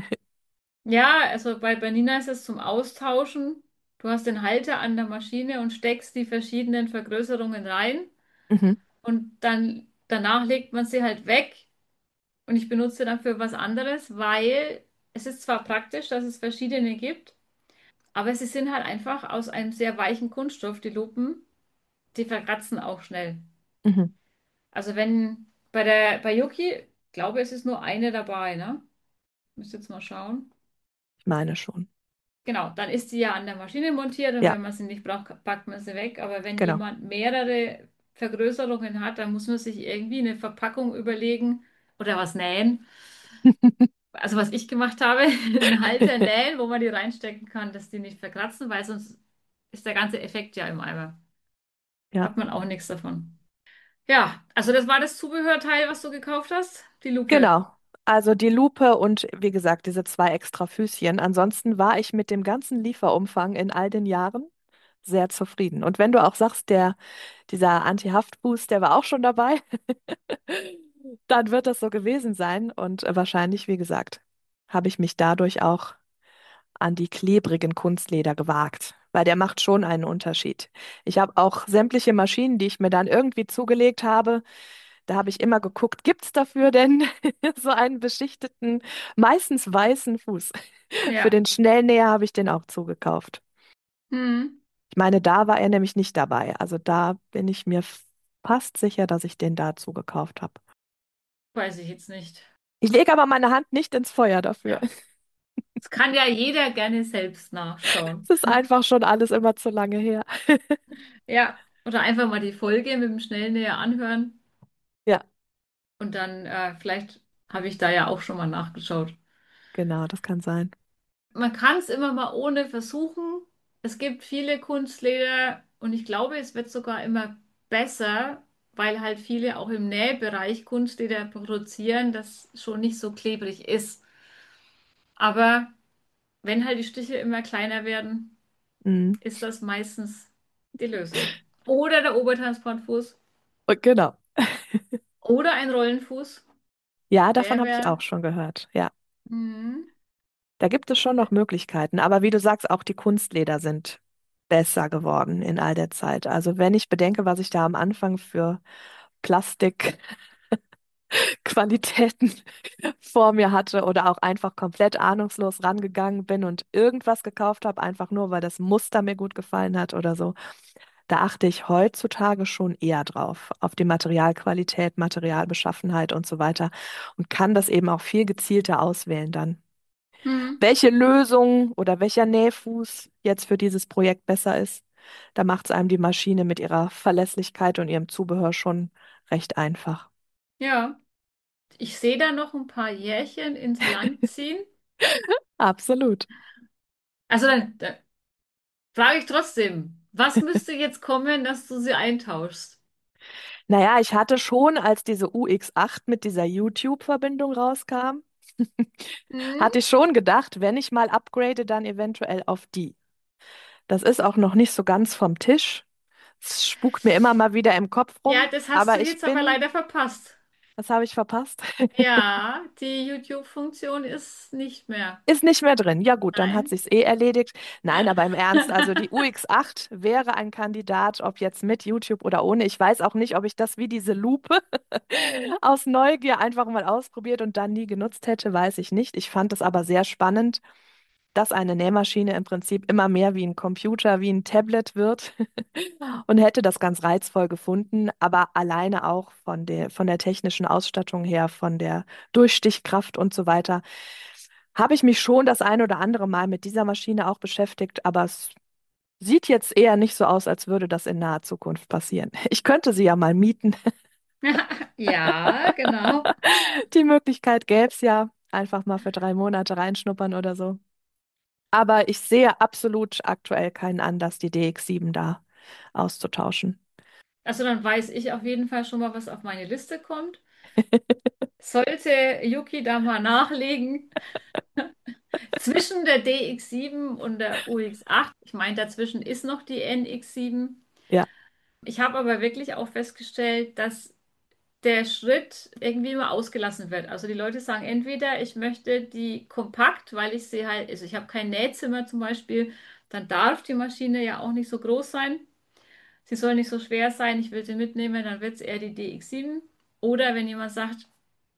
Ja, also bei, bei Nina ist es zum Austauschen. Du hast den Halter an der Maschine und steckst die verschiedenen Vergrößerungen rein
Mhm,
und dann danach legt man sie halt weg und ich benutze dann für was anderes, weil es ist zwar praktisch, dass es verschiedene gibt, aber sie sind halt einfach aus einem sehr weichen Kunststoff, die Lupen, die verkratzen auch schnell.
mhm.
Also wenn bei der bei Yuki, glaube es ist nur eine dabei, ne? Müsst jetzt mal schauen.
Ich meine schon.
Genau, dann ist sie ja an der Maschine montiert und
Ja,
wenn man sie nicht braucht, packt man sie weg. Aber wenn
genau.
jemand mehrere Vergrößerungen hat, dann muss man sich irgendwie eine Verpackung überlegen oder was nähen. Also was ich gemacht habe, einen Halter nähen, wo man die reinstecken kann, dass die nicht verkratzen, weil sonst ist der ganze Effekt ja im Eimer.
Ja,
Hat man auch nichts davon. Ja, also das war das Zubehörteil, was du gekauft hast, die Lupe.
genau. Also die Lupe und wie gesagt, diese zwei extra Füßchen. Ansonsten war ich mit dem ganzen Lieferumfang in all den Jahren sehr zufrieden. Und wenn du auch sagst, der, dieser Anti-Haftfuß, der war auch schon dabei, dann wird das so gewesen sein. Und äh, wahrscheinlich, wie gesagt, habe ich mich dadurch auch an die klebrigen Kunstleder gewagt, weil der macht schon einen Unterschied. Ich habe auch sämtliche Maschinen, die ich mir dann irgendwie zugelegt habe, da habe ich immer geguckt, gibt es dafür denn so einen beschichteten, meistens weißen Fuß? Für
Ja.
den Schnellnäher habe ich den auch zugekauft.
Hm.
Ich meine, da war er nämlich nicht dabei. Also da bin ich mir fast sicher, dass ich den dazu gekauft habe.
Weiß ich jetzt nicht.
Ich lege aber meine Hand nicht ins Feuer dafür.
Ja. Das kann ja jeder gerne selbst nachschauen.
Es ist einfach schon alles immer zu lange her.
Ja, oder einfach mal die Folge mit dem Schnellnäher anhören
Ja,
und dann äh, vielleicht habe ich da ja auch schon mal nachgeschaut.
genau, das kann sein.
Man kann es immer mal ohne versuchen. Es gibt viele Kunstleder und ich glaube, es wird sogar immer besser, weil halt viele auch im Nähbereich Kunstleder produzieren, das schon nicht so klebrig ist. Aber wenn halt die Stiche immer kleiner werden,
Mhm.
ist das meistens die Lösung. Oder der Obertransportfuß
Und genau.
oder ein Rollenfuß.
Ja, davon
Der
habe ich
wäre.
auch schon gehört. Ja,
Mhm.
da gibt es schon noch Möglichkeiten. Aber wie du sagst, auch die Kunstleder sind besser geworden in all der Zeit. Also wenn ich bedenke, was ich da am Anfang für Plastikqualitäten vor mir hatte oder auch einfach komplett ahnungslos rangegangen bin und irgendwas gekauft habe, einfach nur, weil das Muster mir gut gefallen hat oder so. Da achte ich heutzutage schon eher drauf, auf die Materialqualität, Materialbeschaffenheit und so weiter und kann das eben auch viel gezielter auswählen dann.
Mhm.
Welche Lösung oder welcher Nähfuß jetzt für dieses Projekt besser ist, da macht es einem die Maschine mit ihrer Verlässlichkeit und ihrem Zubehör schon recht einfach.
Ja, ich sehe da noch ein paar Jährchen ins Land ziehen.
Absolut.
Also dann, dann frage ich trotzdem, was müsste jetzt kommen, dass du sie eintauschst?
Naja, ich hatte schon, als diese U X acht mit dieser YouTube-Verbindung rauskam,
Hm?
hatte ich schon gedacht, wenn ich mal upgrade, dann eventuell auf die. Das ist auch noch nicht so ganz vom Tisch. Es spukt mir immer mal wieder im Kopf
Ja,
rum,
das hast du
aber ich
jetzt aber
bin,
leider verpasst.
was habe ich verpasst?
Ja, die YouTube-Funktion ist nicht mehr.
Ist nicht mehr drin. Ja gut, dann hat
Nein.
sich's eh erledigt. Nein, aber im Ernst, also die U X acht wäre ein Kandidat, ob jetzt mit YouTube oder ohne. Ich weiß auch nicht, ob ich das wie diese Lupe aus Neugier einfach mal ausprobiert und dann nie genutzt hätte, weiß ich nicht. Ich fand es aber sehr spannend, dass eine Nähmaschine im Prinzip immer mehr wie ein Computer, wie ein Tablet wird und hätte das ganz reizvoll gefunden, aber alleine auch von der, von der technischen Ausstattung her, von der Durchstichkraft und so weiter, habe ich mich schon das ein oder andere Mal mit dieser Maschine auch beschäftigt, aber es sieht jetzt eher nicht so aus, als würde das in naher Zukunft passieren. Ich könnte sie ja mal mieten.
Ja, genau.
Die Möglichkeit gäbe es ja, einfach mal für drei Monate reinschnuppern oder so. Aber ich sehe absolut aktuell keinen Anlass, die D X sieben da auszutauschen.
Also dann weiß ich auf jeden Fall schon mal, was auf meine Liste kommt. Sollte Yuki da mal nachlegen, zwischen der D X sieben und der U X acht, ich meine, dazwischen ist noch die N X sieben.
Ja.
Ich habe aber wirklich auch festgestellt, dass der Schritt irgendwie immer ausgelassen wird. Also die Leute sagen entweder, ich möchte die kompakt, weil ich sie halt, also ich habe kein Nähzimmer zum Beispiel, dann darf die Maschine ja auch nicht so groß sein. Sie soll nicht so schwer sein, ich will sie mitnehmen, dann wird es eher die D X sieben. Oder wenn jemand sagt,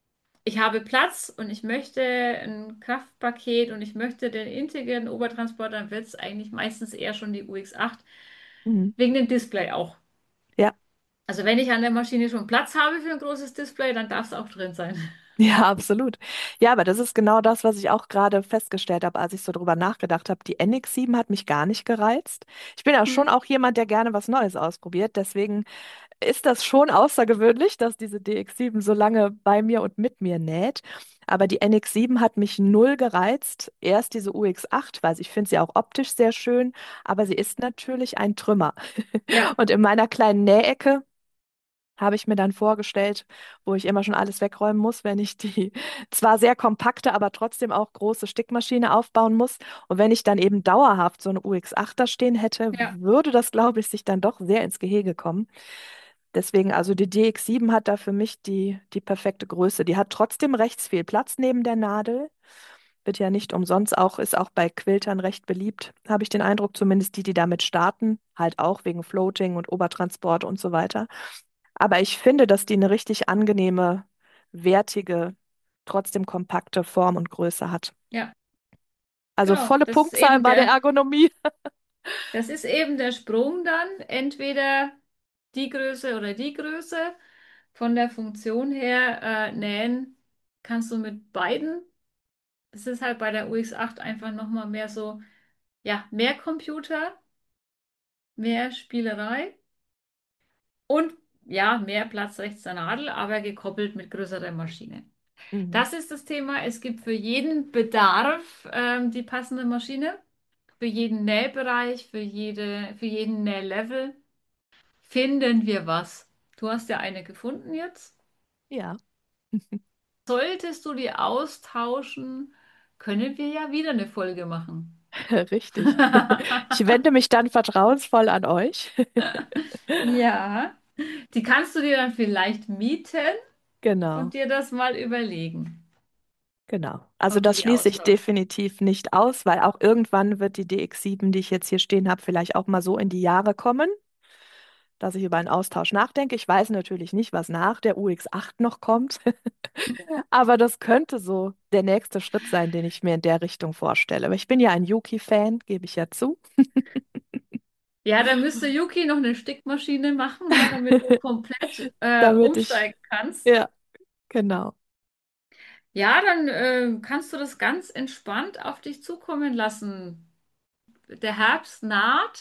ich habe Platz und ich möchte ein Kraftpaket und ich möchte den integrierten Obertransporter, dann wird es eigentlich meistens eher schon die U X acht,
Mhm.
wegen dem Display auch.
Ja.
Also wenn ich an der Maschine schon Platz habe für ein großes Display, dann darf es auch drin sein.
Ja, absolut. Ja, aber das ist genau das, was ich auch gerade festgestellt habe, als ich so drüber nachgedacht habe. Die N X sieben hat mich gar nicht gereizt. Ich bin ja schon
Hm.
auch jemand, der gerne was Neues ausprobiert. Deswegen ist das schon außergewöhnlich, dass diese D X sieben so lange bei mir und mit mir näht. Aber die N X sieben hat mich null gereizt. Erst diese U X acht, weil ich finde sie auch optisch sehr schön, aber sie ist natürlich ein Trümmer.
Ja,
Und in meiner kleinen Nähecke habe ich mir dann vorgestellt, wo ich immer schon alles wegräumen muss, wenn ich die zwar sehr kompakte, aber trotzdem auch große Stickmaschine aufbauen muss. Und wenn ich dann eben dauerhaft so eine U X acht da stehen hätte,
ja,
würde das, glaube ich, sich dann doch sehr ins Gehege kommen. Deswegen, also die D X sieben hat da für mich die, die perfekte Größe. Die hat trotzdem rechts viel Platz neben der Nadel. Wird ja nicht umsonst auch, ist auch bei Quiltern recht beliebt, habe ich den Eindruck, zumindest die, die damit starten, halt auch wegen Floating und Obertransport und so weiter. Aber ich finde, dass die eine richtig angenehme, wertige, trotzdem kompakte Form und Größe hat.
ja,
Also
genau.
volle
Das ist
Punktzahl
eben
bei der
der,
Ergonomie.
das ist eben der Sprung dann. Entweder die Größe oder die Größe. Von der Funktion her, äh, nähen kannst du mit beiden es ist halt bei der U X acht einfach nochmal mehr so, ja, mehr Computer, mehr Spielerei und ja, mehr Platz rechts der Nadel, aber gekoppelt mit größerer Maschine.
Mhm.
Das ist das Thema. Es gibt für jeden Bedarf ähm, die passende Maschine, für jeden Nähbereich, für jede, für jeden Nählevel finden wir was. Du hast ja eine gefunden jetzt.
Ja,
Solltest du die austauschen, können wir ja wieder eine Folge machen.
richtig. Ich wende mich dann vertrauensvoll an euch.
Ja, die kannst du dir dann vielleicht mieten und
Genau,
dir das mal überlegen,
genau. Also
ob du
das
die
schließe ich
austauschst.
definitiv nicht aus, weil auch irgendwann wird die D X sieben, die ich jetzt hier stehen habe, vielleicht auch mal so in die Jahre kommen, dass ich über einen Austausch nachdenke. Ich weiß natürlich nicht, was nach der U X acht noch kommt, aber das könnte so der nächste Schritt sein, den ich mir in der Richtung vorstelle. Aber ich bin ja ein Yuki-Fan, gebe ich ja zu,
Ja, da müsste Yuki noch eine Stickmaschine machen, ne, damit du komplett äh,
damit ich,
umsteigen kannst.
ja, genau.
Ja, dann äh, kannst du das ganz entspannt auf dich zukommen lassen. Der Herbst naht.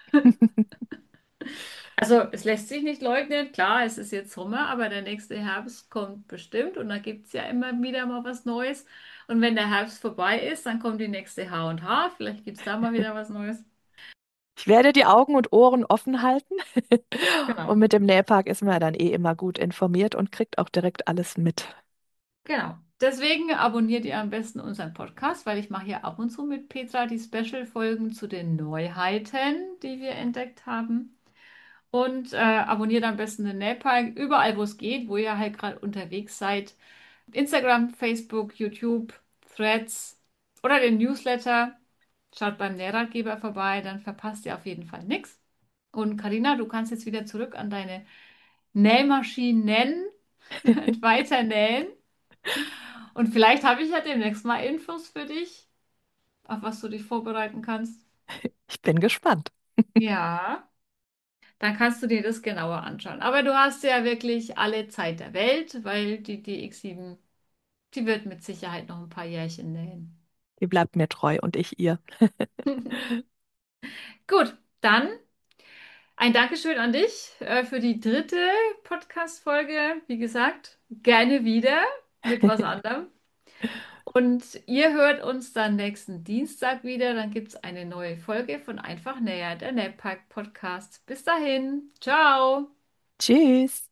Also es lässt sich nicht leugnen. Klar, es ist jetzt Sommer, aber der nächste Herbst kommt bestimmt und da gibt es ja immer wieder mal was Neues. Und wenn der Herbst vorbei ist, dann kommt die nächste H und H. Vielleicht gibt es da mal wieder was Neues.
Ich werde die Augen und Ohren offen halten. Und
Genau.
mit dem Nähpark ist man ja dann eh immer gut informiert und kriegt auch direkt alles mit.
Genau. Deswegen abonniert ihr am besten unseren Podcast, weil ich mache hier ab und zu mit Petra die Special-Folgen zu den Neuheiten, die wir entdeckt haben. Und äh, abonniert am besten den Nähpark überall, wo es geht, wo ihr halt gerade unterwegs seid. Instagram, Facebook, YouTube, Threads oder den Newsletter. Schaut beim Nähratgeber vorbei, dann verpasst ihr auf jeden Fall nichts. Und Karina, du kannst jetzt wieder zurück an deine Nähmaschinen und weiter nähen. Und vielleicht habe ich ja demnächst mal Infos für dich, auf was du dich vorbereiten kannst.
Ich bin gespannt.
Ja, dann kannst du dir das genauer anschauen. Aber du hast ja wirklich alle Zeit der Welt, weil die D X sieben, die wird mit Sicherheit noch ein paar Jährchen nähen.
Die bleibt mir treu und ich ihr.
Gut, dann ein Dankeschön an dich äh, für die dritte Podcast-Folge. Wie gesagt, gerne wieder mit was anderem. Und ihr hört uns dann nächsten Dienstag wieder. Dann gibt es eine neue Folge von Einfach Näher, der Nähpark Podcast. Bis dahin, ciao!
Tschüss.